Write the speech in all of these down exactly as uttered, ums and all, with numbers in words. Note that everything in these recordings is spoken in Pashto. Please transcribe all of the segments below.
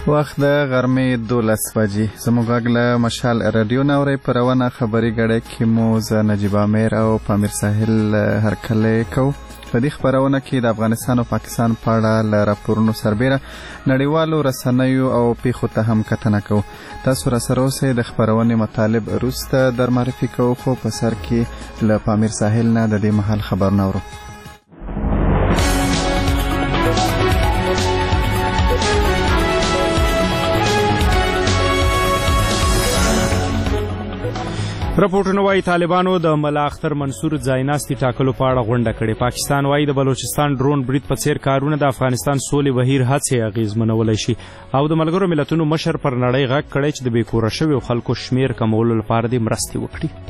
وخت د غرمې دولس بجې زموږ غږ له مشال رادیو نه اورئ. په روانه خبري ګړۍ کې مو زه نجیب امیر او پامیر ساحل هرکلی کوو. په دې خپرونه کې د افغانستان او پاکستان په اړه له راپورونو سربیره نړیوالو رسنیو او پیښو ته هم کتنه کوو. تاسو راسره اوسئ. د خپرونې مطالب وروسته در معرفي کوو، خو په سر کې له پامیر ساحل نه د دې مهال خبرونه اورو. رپورټونه وايي طالبانو د ملا اختر منصور ځایناستي ټاکلو په اړه غونډه کړې. پاکستان وايي د بلوچستان ډرون برید په څیر کارونه د افغانستان سولې بهیر هڅې اغیزمنولی شي او د ملګرو ملتونو مشر پر نړۍ غږ کړی چې د بې کوره شویو خلکو شمیر کمولو لپاره دې مرستې وکړي.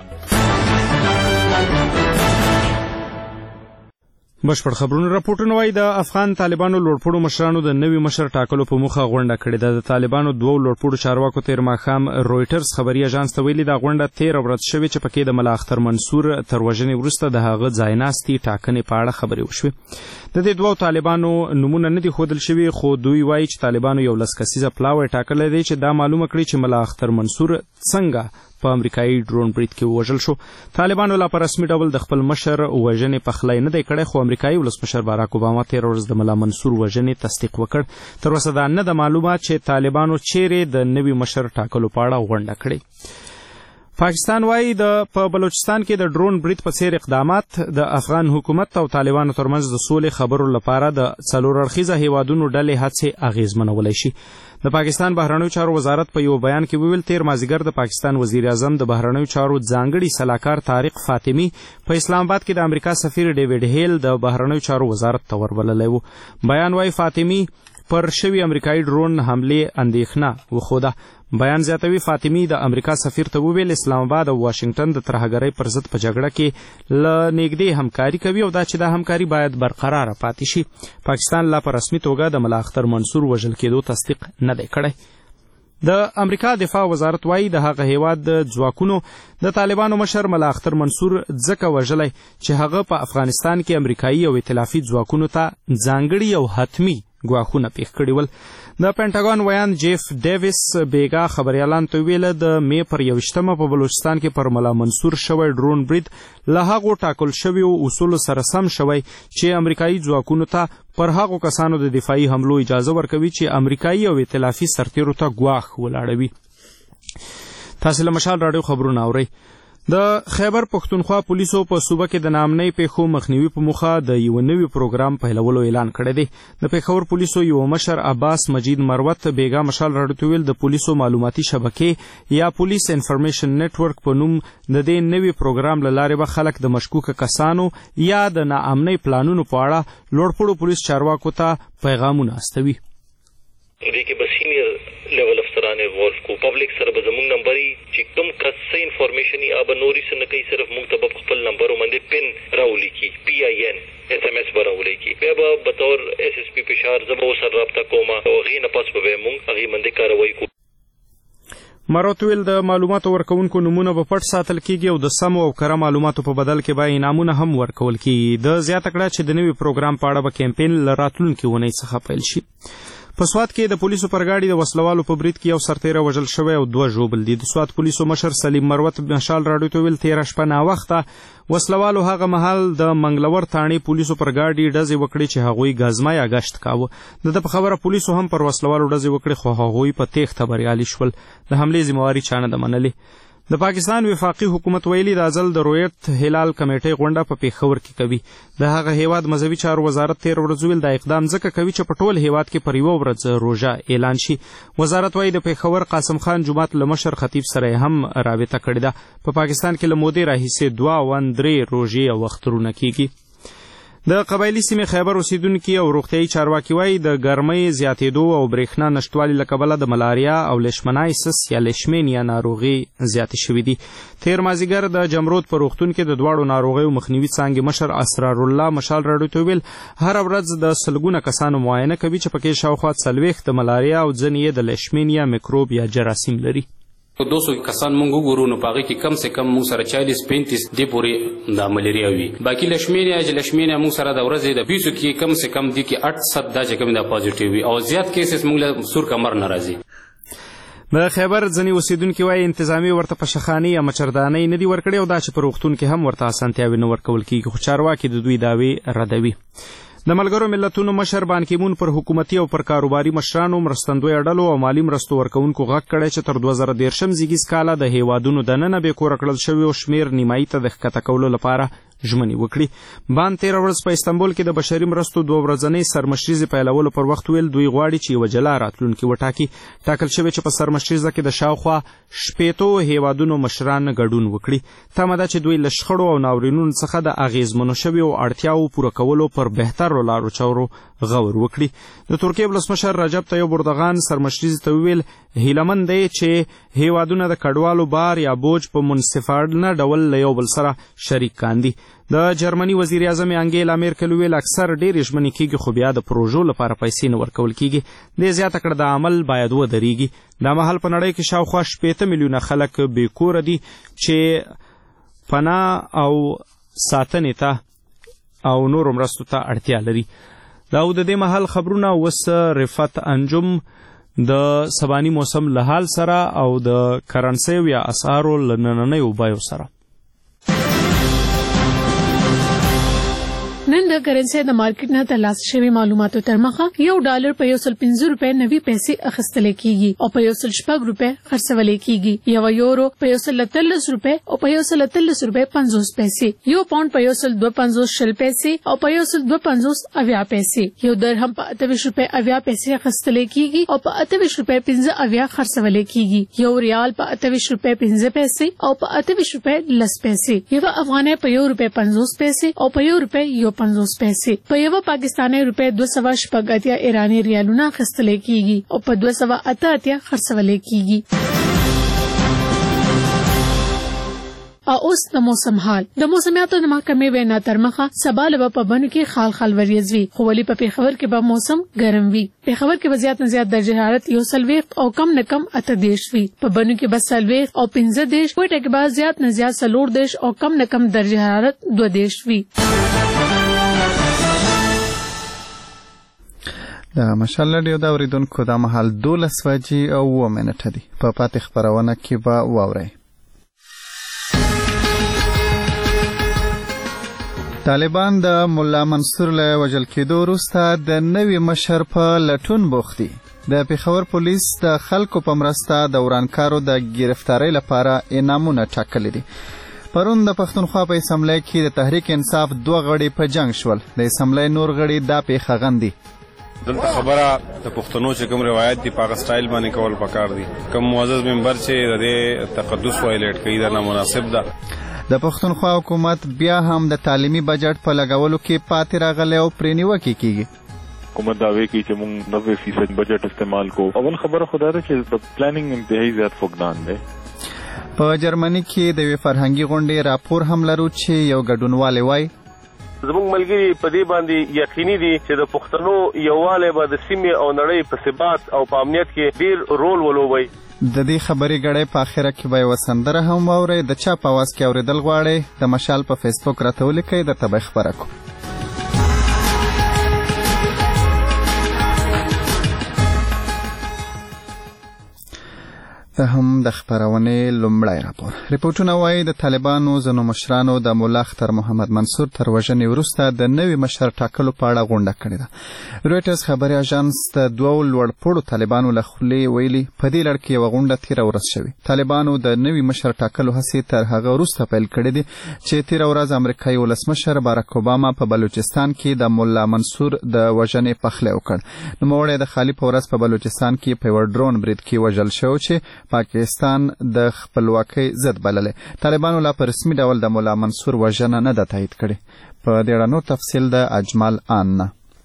بشپړ خبرونه. رپورټونه وايي د افغان طالبانو لوړپوړو مشرانو د نوي مشر ټاکلو په موخه غونډه کړې ده. د طالبانو دوو لوړپوړو چارواکو تیر ماښام رویټرز خبري اژانس ته ویلي دا غونډه تیره ورځ شوې چې پکې د ملا اختر منصور تر وژنې وروسته د هغه ځایناستي ټاکنې په اړه خبرې وشوې. د دې دوو طالبانو نومونه نه دي ښودل شوي، خو دوی وايي چې طالبانو یو لس کسیزه پلاوی ټاکلی دی چې دا معلومه کړي چې ملا اختر منصور څنګه په امریکایي ډرون برید کې ووژل شو. طالبانو لا په رسمي ډول د خپل مشر وژنې پخلی نه دی کړی، خو امریکایي ولسمشر باراک اوباما تېره ورځ د ملا منصور وژنې تصدیق وکړ. تر اوسه دا نه ده معلومه چې طالبانو چیرې د نوي مشر ټاکلو په اړه غونډه کړې. پاکستان وايي د په بلوچستان کې د ډرون برید په څیر اقدامات د افغان حکومت او طالبانو ترمنځ د سولې خبرو لپاره د څلور اړخیزه هیوادونو ډلې هڅې اغیزمنولی شي. د پاکستان بهرنیو چارو وزارت په یو بیان کې وویل تیر مازدیګر د پاکستان وزیر اعظم د بهرنیو چارو ځانګړي سلاکار طارق فاطمی په اسلام آباد کې د امریکا سفیر ډیوډ هیل د بهرنیو چارو وزارت ته وربللی و. بیان وايي فاطمی پر شوی امریکایي ډرون حملې اندېښنه وښوده. بیان زیاتوي فاطمی د امریکا سفیر ته وویل اسلام آباد او واشنگټن د ترهګرۍ پر ضد په جګړه کې له نږدې همکاري کوي او دا چې دا همکاري باید برقراره پاتې شي. پاکستان لا په رسمي توګه د ملا اختر منصور وژل کېدو تصدیق نه دی کړی. د امریکا دفاع وزارت وايي د هغه هیواد د ځواکونو د طالبانو مشر ملا اختر منصور ځکه وژلی چې هغه په افغانستان کې امریکایي او ائتلافي ځواکونو ته ځانګړي او حتمي ګواښونه پیښ کړي ول. د پینټاګون ویان جیف ډیویس بیګا خبریالانو ته ویله د مې پر یوویشتمه په بلوچستان کې پر ملا منصور شوی ډرون برید له هغو ټاکل شویو اصولو سره سم شوی چې امریکایي ځواکونو ته پر هغو کسانو د دفاعي حملو اجازه ورکوي چې امریکایي او ائتلافي سرتیرو ته ګواښ ولاړوي. تاسو له مشال راډیو خبرونه اورئ. د خیبر پښتونخوا پولیسو په صوبه کې د ناامنۍ پیښو مخنیوي په موخه د یو نوي پروګرام پیلولو اعلان کړی دی. د پېښور پولیسو یو مشر عباس مجید مروت بیګا مشال راډیو ته ویل د پولیسو معلوماتي شبکې یا پولیس انفارمیشن نیټورک په نوم د دې نوي پروګرام له لارې به خلک د مشکوکه کسانو یا د ناامنۍ پلانونو په اړه لوړپوړو پولیس چارواکو ته پیغامونه استوي. دې کې به سینیر لیول افسران انوالو کو پبلک سره به زموږ نمبري چې کوم کس څه انفارمیشن یا به نوري څه نه کوي، صرف موږ ته به خپل نمبر باندې پن راولیکي، پی آی ان ایس ایم ایس به راولیکي. بیا به بطور ایس ایس پی فشار زه به ورسره رابطه کوم او هغې نه پس به موږ هغې باندې کاروایي کوو. مروت ویل د معلوماتو ورکوونکو نومونه به پټ ساتل کیږي او د سمو او کره معلوماتو په بدل کې به انعامونه هم ورکول کیږي. د زیاته کړه چې د نوي پروګرام په اړه به کمپین له راتلونکې اونۍ څخه پیل شي. په سوات کې د پولیسو پر ګاډي د وسلوالو په برید کې یو سرتیره وژل شوی او دوه ژوبل دي. د سوات پولیسو مشر سلیم مروت مشال راډیو ته ویل تېره شپه ناوخته وسلوالو هغه مهال د منګلور تاڼې پولیسو پر ګاډي ډزې وکړې چې هغوی ګازمه یا ګشت کاوه. د ده په خبره پولیسو هم پر وسلوالو ډزې وکړې خو هغوی په تېښته بریالي شول. د حملې ذمهواري چا نه ده منلې. د پاکستان وفاقي حکومت ویلي دا ځل د رویت هلال کمیټې غونډه په پېښور کې کوي. د هغه هیواد مذهبي چارو وزارت تېر ورځ ویل دا اقدام ځکه کوي چې په ټول هیواد کې پر یوه ورځ روژه اعلان شي. وزارت وايي د پېښور قاسم خان جومات له مشر خطیب سره هم رابطه کړې ده. په پاکستان کې له مودې راهیسې دوه ون درې روژې او اخترونه کیږي. د قبایلي سیمې خیبر اوسیدونکي او روغتیایي چارواکي وايي د ګرمۍ زیاتېدو او برېښنا نشتوالي له کبله د ملاریا او لیشمنایسس یا لیشمینیا ناروغي زیاتې شوي دي. تېر مازدیګر د جمرود په روغتون کې د دواړو ناروغیو مخنیوي څانګې مشر اسرارالله مشال راډیو ته ویل هره ورځ د سلګونه کسانو معاینه کوي چې پکې شاوخوا څلوېښت د ملاریا او ځینې یې د لیشمینیا میکروب یا جراثیم لري. دو سو کسان مونږ وګورو نو پاغه کې کم سے کم مونږ سره چالیس پینتیس دی پورې د ملیریا وي. باقي لشمینیا چې لشمینیا مونږ سره د ورځې د بیسو کې کم سے کم دی کې آठ سات دا چې کوم د پازیټیو وي او زیات کیسز مونږ له سور کمر ناراضي. د خیبر ځنی اوسیدونکو وايي انتظامی ورته پشخانی یا مچردانی نه دی ورکړي او دا چې پر وختون کې هم ورته اسانتیاوي نه ورکول کیږي خو چارواکي د دوی داوی ردوي. د ملګرو ملتونو مشر بان کی مون پر حکومتي او پر کاروباري مشرانو مرستندوی اډلو او مالی مرستو ورکونکو غږ کړی چې تر دوه زره دېرشم زیږیز کاله د هیوادونو دننه بې کوره کړل شوي او شمیر نیمایي ته د ښکته کولو لپاره ژمنې وکړي. بان تېره ورځ په استانبول کې د بشري مرستو دوه ورځنۍ سرمشریزې پیلولو پر وخت ویل دوی غواړي چې یوه جلا راتلونکي وټاکي. ټاکل شوې چې په سرمشریزه کې د شاوخوا شپېتو هیوادونو مشران ګډون وکړي. تمه ده چې دوی له شخړو او ناورینونو څخه د اغېزمنو شویو اړتیاوو پوره کولو پر بهترو لارو چارو غور وکړي. د ترکیې ولسمشر رجب طیب اردوغان سرمشریزې ته وویل هیلهمند دی چې هیوادونه د کډوالو بار یا بوج په منصفانه ډول له یو بل سره شریک کاندي. د جرمني وزیر اعظم انګیلا میرکل ویل اکثر ډېرې ژمنې کیږي خو بیا د پروژو لپاره پیسې نه ورکول کیږي. دې زیاته کړه د عمل باید ودرېږي. دا مهال په نړۍ کې شاوخوا شپېته میلیونه خلک بې کوره دي چې پناه او ساتنې ته او نورو مرستو ته اړتیا لري. دا د دې مهال خبرونه اوس رفت انجم د سباني موسم له حال سره او د کرنسیو یا اسعارو له نننیو بیو سره. نن د کرنسي د مارکیټ نه ترلاسه شوی معلوماتو تر مخه یو ډالر په یو سل پنځه روپۍ نوي پیسې اخیستل کیږي او په یو سل شپږ روپۍ خرڅول کیږي. یو یورو په یو سل اتلس روپۍ او په یو سل اتلس روپۍ پنځوس پیسې، یو پاونډ په یو سل دوه پنځوس شل پیسې او په یو سل دوه پنځوس اویا پیسې، یو درهم په اتهویشت روپۍ اویا پیسې اخیستل کیږي او په اتهویشت روپۍ پنځه اویا خرڅول کیږي. یو ریال په اتهویشت روپۍ پنځه پیسې او په اتهویشت روپۍ لس پیسې، یو افغانۍ په یو روپۍ پنځوس پیسې او په یو روپۍ یو پنځوس پیسې. په یو پاکستاني روپۍ دوه سوه شپږ اتیا ایراني ریالونه اخیستل کیږي او په دوه سوه اته اتیا خرڅول کیږي. او اوس د موسم حال. د موسمیاتو د محکمې وینا تر مخه سبا له په بنو کې خال خال وریځ وي خو ولې په پیښور کې به موسم ګرم وي. پیښور کې به زیات نه زیات درجه حرارت یو څلوېښت او کم نه کم اته دېرش وي. په بنو کې به څلوېښت او پنځه دېرش، کوټه کې به زیات نه زیات څلور دېرش او کم نه کم درجه حرارت دوه دېرش وي. د مشال رادیو د اوریدونکو د مهال دولس بجې او اووه منټه دي. په پاتې خپرونه کې به واورئ. طالبان د ملا منصور له وژل کېدو وروسته د نوي مشر په لټون بوخت دي. د پېښور پولیس د خلکو په مرسته د ورانکارو د ګرفتارۍ لپاره انعامونه ټاکلي دي. پرون د پښتونخوا په اسمبلی کې د تحریک انصاف دوه غړي په جنګ شول. د اسمبلی نور غړي دا پیښه غندي. دلته خبره د پښتنو چې کوم روایت دی په هغه سټایل باندې کول پکار دي. کوم معزز ممبر چې د دې تقدس وایلیټ کوي دا نامناسب ده. د پښتونخوا حکومت بیا هم د تعلیمي بجټ په لګولو کې پاتې راغلی او پرې نیوکې کیږي. حکومت دعوی کی چې موږ نوے فیصد بجټ استعمال کو. اول خبره خدا ده چې د پلانینګ انتهایی زیات فقدان دی. په جرمني کې د یوې فرهنګي غونډې راپور هم لرو چې یو ګډونوالی وایي زموږ ملګري په دې باندې یقیني دي چې د پښتنو یووالی به د سیمې او نړۍ په ثبات او په امنیت کې ډیر رول ولوبوي. د دې خبرې غړی په اخره کې به یوه سندره هم واورئ. د چا په اواز کې اورېدل غواړئ د مشال په فیسبوک راته ولیکئ، درته به یې خپره کړو. ته هم د خپرونې لومړی راپور. ریپورټونه وایي د طالبانو ځینو مشرانو د ملا اختر محمد منصور تر وژنې وروسته د نوي مشر ټاکلو په اړه غونډه کړې ده. رویټرز خبري اژانس د دوو لوړپوړو طالبانو له خولې ویلي په دې لړ کې یوه غونډه تېره ورځ شوې. طالبانو د نوي مشر ټاکلو هڅې تر هغه وروسته پیل کړې دي چې تېره ورځ امریکایي ولسمشر باراک اوباما په بلوچستان کې د ملا منصور د وژنې پخلی وکړ. نوموړی د خالي په ورځ په بلوچستان کې په یوه ډرون برید کې وژل شو چې پاکستان د خپلواکۍ ضد بللې. طالبانو لا په رسمي ډول د ملا منصور وژنه نه ده تایید کړې. په دې اړه نور تفصیل د اجمال آن نه.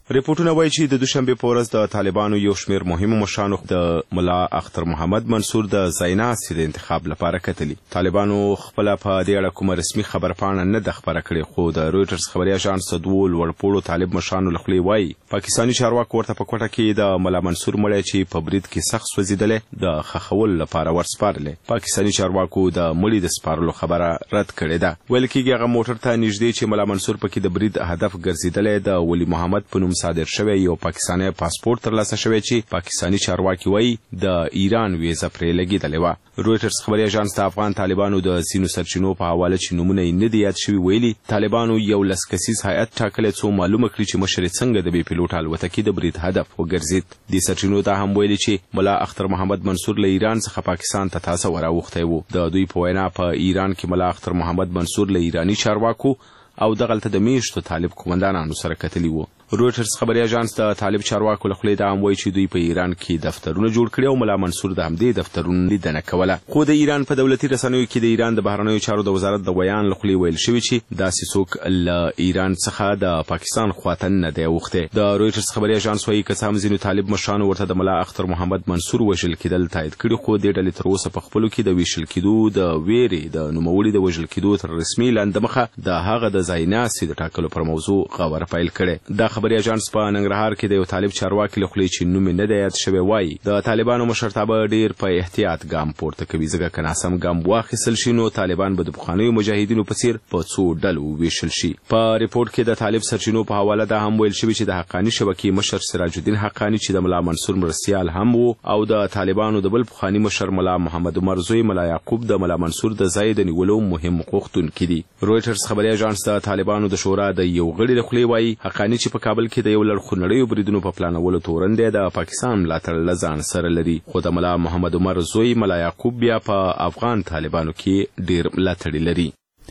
ریپورتونه وایي چې د دوشنبه په ورځ د طالبانو یو شمېر مهمو مشرانو د ملا اختر محمد منصور د ځای ناستې د انتخاب لپاره کتلي. طالبانو خپله په دې اړه کومه رسمي خبرپاڼه نه ده خپره کړې، خو د رویټرز خبري اژانس د دوو لوړپوړو طالب مشرانو له خولې وایي پاکستاني چارواکو ورته په کوټه کې د ملا منصور مړی چې په برید کې سخت سوځېدلی د ښخولو لپاره ورسپارلی. پاکستاني چارواکو د مړي د سپارلو خبره رد کړې ده. ویل کېږي هغه موټر ته نږدې چې ملا منصور پکې د برید هدف ګرځېدلی د ولی محمد په نوم صادر شوی یو پاکستاني پاسپورت ترلاسه شوی چې پاکستاني چارواکي وایي د ایران ویزه پرې لګېدلې وه. رویټرز خبري اژانس د افغان طالبانو د ځینو سرچینو په حواله چې نومونه یې نه دي یاد شوي ویلي طالبانو یو لس کسیز هیئت ټاکلی څو معلومه کړي چې مشر یې څنګه د بې پیلوټ الوتکې د برید هدف وګرځېد. دې سرچینو دا هم ویلي چې ملا اختر محمد منصور له ایران څخه پاکستان ته تازه وراوښتی و. د دوی په وینا په ایران کې ملا اختر محمد منصور له ایراني چارواکو او دغلته د میشتو طالب قومندانانو سره کتلي وو. رویټرز خبري اژانس د طالب چارواکو له خولې دا هم وایي چې دوی په ایران کې دفترونه جوړ کړي او ملا منصور د همدې دفترونو لیدنه کوله. خو د ایران په دولتي رسنیو کې د ایران د بهرنیو چارو د وزارت د بیان له خولې ویل شوي چې داسې څوک له ایران څخه د پاکستان خواته نه دی اوښتی. د رویټرز خبري اژانس وایي که څه هم ځینو طالب مشرانو ورته د ملا اختر محمد منصور وژل کېدل تایید کړي، خو دې ډلې تر اوسه په خپلو کې د ویشل کېدو د ویرې د نوموړي د وژل کېدو تر رسمي اعلان دمخه د هغه د ځای ناستې د ټاکلو پر موضوع خبره پیل کړې. دا خبري اژانس په ننګرهار کې د یو طالب چارواکي له خولې چې نوم یې نه دی یاد شوی وایي د طالبانو مشرتابه ډېر په احتیاط ګام پورته کوي، ځکه که ناسم ګام واخیستل شي نو طالبان به د پخوانیو مجاهدینو په څیر په څو ډلو وویشل شي. په ریپورټ کې د طالب سرچینو په حواله دا هم ویل شوي چې د حقاني شبکې مشر سراج الدین حقاني چې د ملا منصور مرستیال هم و او د طالبانو د بل پخواني مشر ملا محمد عمر زوی ملا یعقوب د ملا منصور د ځای د نیولو مهم غوښتونکي دي. رویټرز خبري اژانس د طالبانو د شورا د یو غړي له خولې وایي حقاني چې په کابل کې د یو لړخونړیو بریدونو په پلانولو تورن دی د پاکستان ملاتړ له ځان سره لري، خو د ملا محمد عمر زوی ملا یعقوب بیا په افغان طالبانو کې ډیر ملاتړي لري.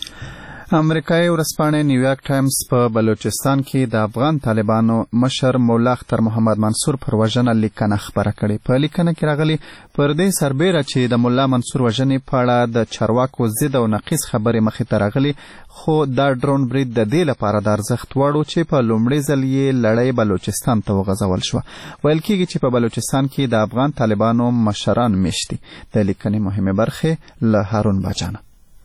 امریکایي ورځپاڼې نیویارک ټایمز په بلوچستان کې د افغان طالبانو مشر مولا اختر محمد منصور پر وژنه لیکنه خپره کړې. په لیکنه کې راغلي پر دې سربیره چې د مولا منصور وژنې په اړه د چارواکو ضد او نقیض خبرې مخې ته راغلي، خو دا ډرون برید د دې لپاره د ارزښت وړ و چې په لومړي ځل یې لړۍ بلوچستان ته وغځول شوه. ویل کېږي چې په بلوچستان کې د افغان طالبانو مشران میشت دي. د لیکنې مهمې برخې له هارون باجانه.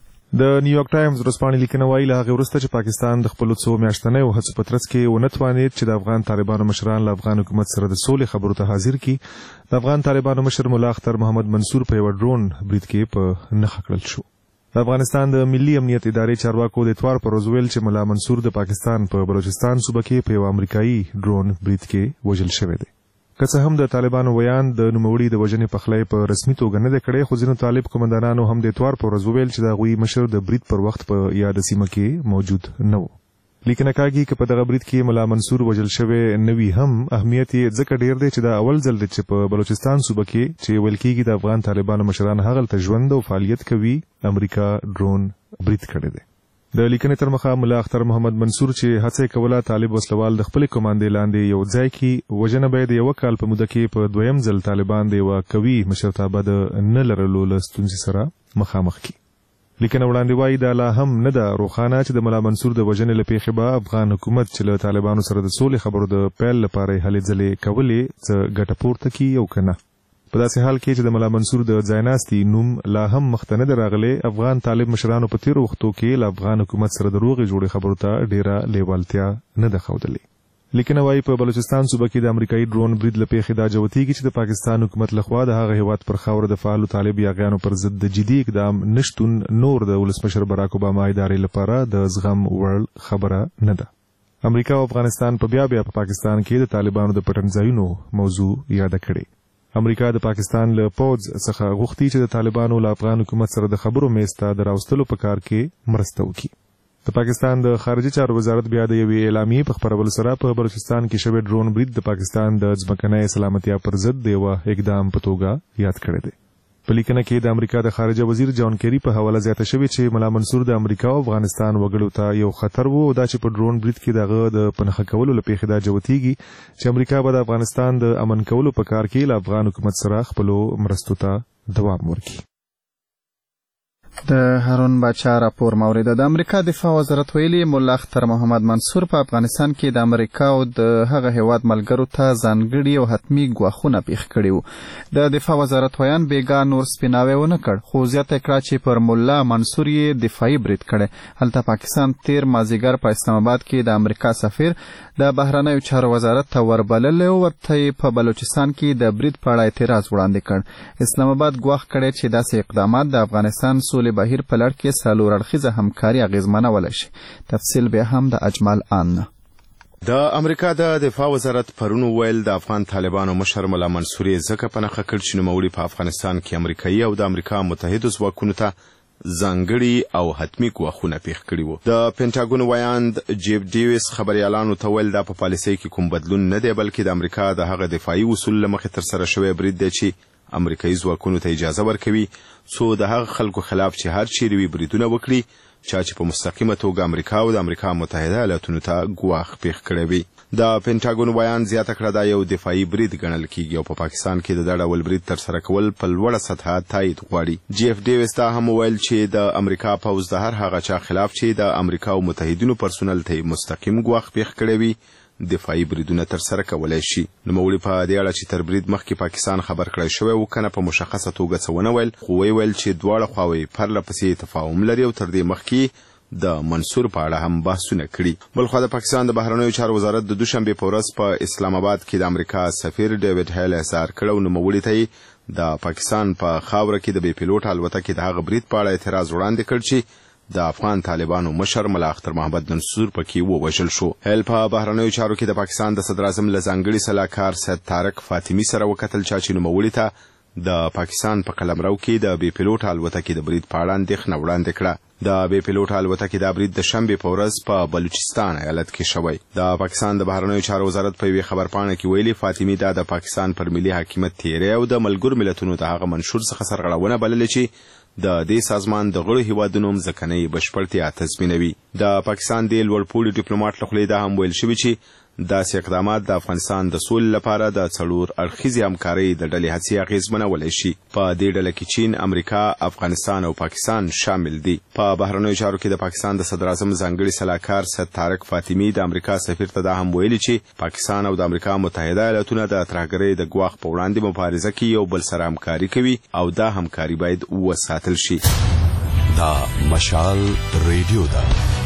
د نیویارک ټایمز ورځپاڼې لیکنه وایي له هغې وروسته چې پاکستان د خپلو څو میاشتنیو هڅو په ترڅ کې ونه توانېد چې د افغان طالبانو مشران له افغان حکومت سره د سولې خبرو ته حاضر کړي، د افغان طالبانو مشر مولا اختر محمد منصور په یوه ډرون برید کې په نښه کړل شو. د افغانستان د ملي امنیت ادارې چارواکو د اتوار پر ورځ ویل چې مولا منصور د پاکستان په بلوچستان صوبه کې په یو امریکایي ډرون برید کې وژل شوی دی. که څه هم د طالبانو ویان د نوموړي د وژنې پخلی په رسمي توګه نه دی کړی، خو ځینو طالب قومندانانو هم د اتوار په ورځ وویل چې د هغوی مشر د برید پر وخت په یاده سیمه کې موجود نه و. لیکنه کاږي که په دغه برید کې مولا منصور وژل شوی نه وي هم اهمیت یې ځکه ډیر دی چې دا اول ځل دی چې په بلوچستان صوبه کې چې ویل کېږي د افغان طالبانو مشران هغلته ژوند او فعالیت کوي امریکا ډرون برید کړی دی. د لیکنې تر مخه مولا اختر محمد منصور چې هڅه یې کوله طالب وسلوال د خپلې کماندې لاندې یو ځای کې وژنه به یې د یوه کال په موده کې په دویم ځل طالبان د یوه قوي مشرتابه د نه لرلو له ستونزې سره مخامخ کړي. لیکنه وړاندې وایي دا لا هم نه ده روښانه چې د مولا منصور د وژنې له پیښې به افغان حکومت چې له طالبانو سره د سولې خبرو د پیل لپاره یې هلې ځلې کولې څه ګټه پورته کړي او که نه. په داسې حال کې چې د مولا منصور د ځایناستي نوم لا هم مخته نه دی راغلی، افغان طالب مشرانو په تېرو وختو کې له افغان حکومت سره د روغې جوړې خبرو ته ډېره لیوالتیا نه ده ښودلې. لیکنه وایي په بلوچستان صوبه کې د امریکایي ډرون برید له پیښې دا جوتېږي چې د پاکستان حکومت لخوا د هغه هېواد پر خاوره د فعالو طالب یاغیانو پر ضد د جدي اقدام نشتون نور د ولسمشر باراک اوباما ادارې لپاره د زغم وړ خبره نه ده. امریکا او افغانستان په بیا بیا په پاکستان کې د طالبانو د پټنځایونو موضوع یاده کړې. امریکا د پاکستان له پوځ څخه غوښتي چې د طالبانو له افغان حکومت سره د خبرو میز ته د راوستلو په کار کې مرسته وکړي. د پاکستان د خارجي چارو وزارت بیا د یوې اعلامیې په خپرولو سره په بلوچستان کې شوی ډرون برید د پاکستان د ځمکنۍ سلامتیا پر ضد د یوه اقدام په توګه یاد کړی دی. په لیکنه کې د امریکا د خارجه وزیر جان کیری په حواله زیاته شوې چې مولا منصور د امریکا او افغانستان وګړو ته یو خطر و، دا چې په ډرون برید کې دغه د پنهخه کولو له پیښې دا جوتېږي چې امریکا به د افغانستان د امن کولو په کار کې له افغان حکومت سره خپلو مرستو ته دوام ورکړي. د هارون باچا راپور مورید. د امریکا دفاع وزارت ویلي مولا اختر محمد منصور په افغانستان کې د امریکا او د هغه هیواد ملګرو ته ځانګړي او حتمي ګواښونه پیښ کړي وو. د دفاع وزارت ویان بیګا نور سپیناوی ونه کړ، خو زیاته کړه چې پر مولا منصور یې دفاعي برید کړی. هلته پاکستان تیر مازیګر په اسلام آباد کې د امریکا سفیر د بهرنیو چارو وزارت ته وربللی او ورته په بلوچستان کې د برید په اړه اعتراض وړاندې کړ. اسلام آباد ګواښ کړی چې داسې اقدامات د افغانستان سولې بهیر په لړ کې څلور اړخیزه همکاري اغیزمنولی شي. تفصیل بیا هم د اجمل آن. د امریکا د دفاع وزارت پرون ویل د افغان طالبانو مشر مولا منصور ځکه په نښه کړ چې نوموړي په افغانستان کې امریکایي او د امریکا متحدو ځواکونو ته ځانګړي او حتمي ګواښونه پیښ کړي وو. د پینټاګون ویاند جیف ډیویس خبريالانو ته ویل دا په پالیسۍ کې کوم بدلون نه دی، بلکې د امریکا د هغه دفاعي اصول له مخې ترسره شوی برید دی چې امریکایي ځواکونو ته اجازه ورکوي څو د هغه خلکو خلاف چې هر چیرې وي بریدونه وکړي چا چې په مستقیمه توګه امریکا او د امریکا متحده ایالاتونو ته ګواښ پیښ کړی وي. د پینټاګون بیان زیاته کړه دا یو دفاعي برید ګڼل کیږي او په پا پاکستان کې د دا ډول برید ترسره کول په لوړه سطحه تایید غواړي. جیف ډیویس دا هم ویل چې د امریکا پوځ د هر هغه چا خلاف چې د امریکا او متحدینو پرسونل ته مستقیم ګواښ پیښ کړی وي دفاعي بریدونه ترسره کولای شي. نوموړي په دې اړه چې تر برید مخکې پاکستان خبر کړی شوی و کنه په مشخصه توګه څه ونه ویل، خو ویل چې دواړه خواوې پرله پسې تفاهم لري او تر دې مخکې د منصور په اړه هم بحثونه کړي. بلخو د پاکستان د بهرنیو چارو وزارت د دوشنبه په ورځ په اسلام آباد کې د امریکا سفیر ډیوډ هیل اظهار کړو نوموړي ته د پاکستان په خاوره کې د بې پیلوټ الوتکې د هغه برید په اړه اعتراض وړاندې کړ چې د افغان طالبانو مشر مولا اختر محمد منصور پکې ووژل شو. هیل په بهرنیو چارو کې د پاکستان د صدر اعظم له ځانګړي سلاکار سید طارق فاطمی سره وکتل چې نوموړي ته د پاکستان په قلمرو کې د بې پیلوټ الوتکې د برید په اړه اندېښنه وړاندې کړه. د بې پیلوټ الوتکې د برید د شنبه په ورځ په بلوچستان ایالت کې شوی. د پاکستان د بهرنیو چارو وزارت په یوه خبرپاڼه کې ویلي فاطمی دا د پاکستان پر ملي حاکمیت تیری او د ملګرو ملتونو د هغه منشور څخه سرغړونه بللې چې د دې سازمان د غړو هیوادونو ځکنۍ بشپړتیا تضمینوي. د پاکستان د لوړپوړي ډیپلوماټ له خوا دا هم ویل شوی چې داسې اقدامات د افغانستان د سولې لپاره د څلور اړخیزې همکارۍ د ډلې هڅې اغیزمنولی شي. په دې ډله کې چین، امریکا، افغانستان او پاکستان شامل دي. په بهرنیو چارو کې د پاکستان د صدر اعظم ځانګړي سلاکار سید طارق فاطمی د امریکا سفیر ته دا هم ویلي چې پاکستان او د امریکا متحده ایالاتونه د ترهګرۍ د ګواښ په وړاندې مبارزه کې یو بل سره همکاري کوي او دا همکاري باید وساتل شي. دا مشال ریډیو ده.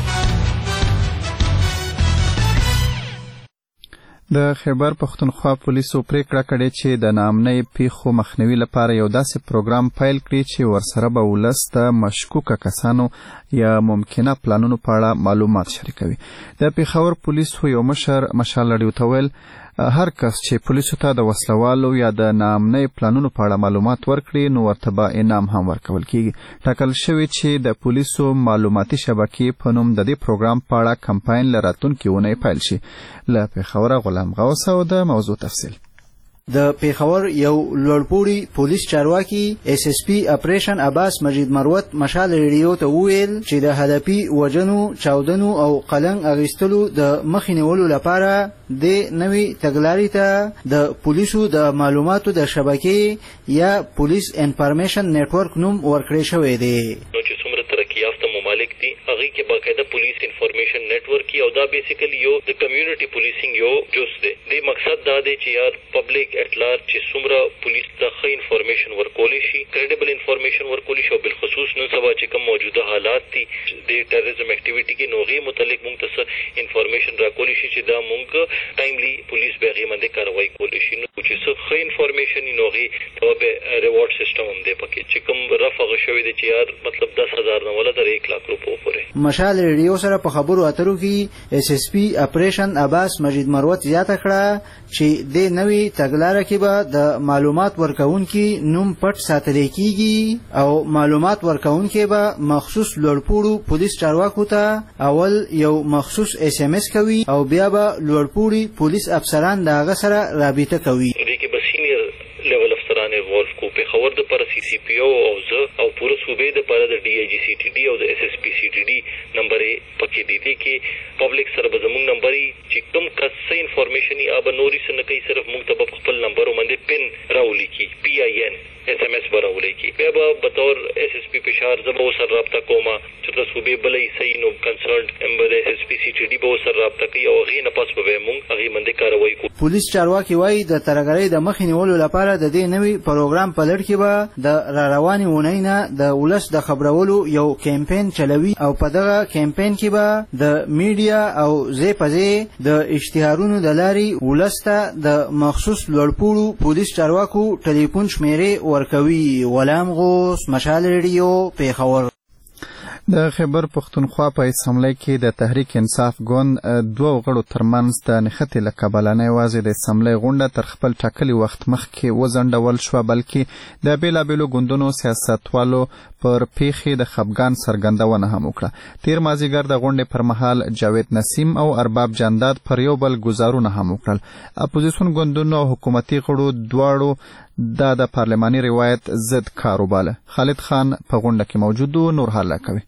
د خیبر پختونخوا پولیسو پریکړه کړې چې د ناامنۍ پیښو مخنیوي لپاره یو داسې پروګرام پیل کړي چې ورسره به ولس د مشکوکه کسانو یا ممکنه پلانونو په اړه معلومات شریکوي. د پېښور پولیسو یو مشر مشال رډیو ته ویل هر کس چې پولیسو ته د وسلوالو یا د ناامنۍ پلانونو په اړه معلومات ورکړي نو ورته به انعام هم ورکول کیږي. ټاکل شوی چې د پولیسو معلوماتي شبکې په نوم د دې پروګرام په اړه کمپاین له راتلونکې اونۍ پیل شي. له پېښوره غلام غوث او د موضوع تفصیل. د پیښور یو لوړپوړي پولیس چارواکي اس اس پی اپریشن عباس مجید مروت مشال ریډیو ته وویل چې د هدفي وجنو، چاودنو او قلنګ اغیستلو د مخې نیولو لپاره د نوي تګلارې ته د پولیسو د معلوماتو د شبکې یا پولیس انفارمیشن نیټورک نوم ورکړی شوی دی. نو چې څومره ترقی یافته ممالک دي هغه کې باقاعده پولیس انفارمیشن نیټورک او دا بیسیکلی یو د کمیونټي پولیسینګ یو جز دی. د مقصد دا دی چې یار پبلک اطلاع چې څومره پولیس ته ښه انفارمیشن ورکولی شي، کریډیبل انفارمیشن ورکولی شي او بالخصوص نن سبا چې کوم موجوده حالات دي د ټیرریزم اکټیویټي کې نو هغې متعلق موږ ته څه انفارمیشن راکولی شي چې دا موږ ټایملی پولیس به هغې باندې کاروایي کولی شي. نو چې څه ښه انفارمیشن نو هغې ته به ریوارډ سیسټم هم دی پکې چې کوم رف هغه شوی دی چې یار مطلب دس هزار نه ولا تر ایک لاک روپو پورې. مشال ریډیو سره په خبرو اترو کې اس اس پی اپریشن عباس مجید مروت زیاته کړه چې د نوي تګلاره کې به د معلومات ورکونکي نوم پټ ساتل کیږي او معلومات ورکونکي به مخصوص لوړپوړو پولیس چارواکو ته اول یو مخصوص اس ام اس کوي او بیا به لوړپوړي پولیس افسران د هغه سره رابطه کوي. دې کې به سینیئر لیول افسران انوالو کو پېښور د پر سی سی پی او او زه او پوره صوبې د پر د ډي آی جی سی ټي ډي او د اس اس پی سی ټي ډي نمبر پکې دي. دي کې پبلک سره به زموږ نمبر چې کوم کس څه انفارمیشن یې اب نوري سره کوي صرف موږ ته خپل نمبر باندې پن راولي کی پی آی ان اس ام اس براولې کی بیا به بطور اس اس پی پشار زبو سره رابطه کومه چې د صوبې بلې صحیح نو کنسرنډ امبر اس اس پی سی ټي ډي به سره رابطه کوي او غي نه پس به موږ هغه منډه کاروي کوو. پولیس چارواکي وایي د ترګرۍ د مخې نیولو لپاره د دې نوي پروګرام په لړ کې به د را روانې اونۍ نه د ولس د خبرولو یو کمپاین چلوي او په دغه کمپاین کې به د میډیا او زی په زی د اشتهارونو د لارې ولس ته د مخصوص لوړپوړو پولیس چارواکو ټلیفون شمیرې ورکوي. غلام غوث، مشال ریډیو، پیښور. د خیبر پښتونخوا په اسمبلی کې د تحریک انصاف ګوند دوه غړو ترمنځ د نښتې له کبله نه یوازې د اسمبلی غونډه تر خپل ټاکلي وخت مخکې وځنډول شوه، بلکې د بېلابېلو ګوندونو سیاستوالو پر پیښې د خفګان څرګندونه هم وکړه. تیر مازدیګر د غونډې پر مهال جاوید نسیم او ارباب جانداد پر یو بل ګزارونه هم وکړل. اپوزیسیون ګوندونو او حکومتي غړو دواړو دا د پارلماني روایت ضد کار وباله. خالد خان په غونډه کې موجود و، نور حاله کوي.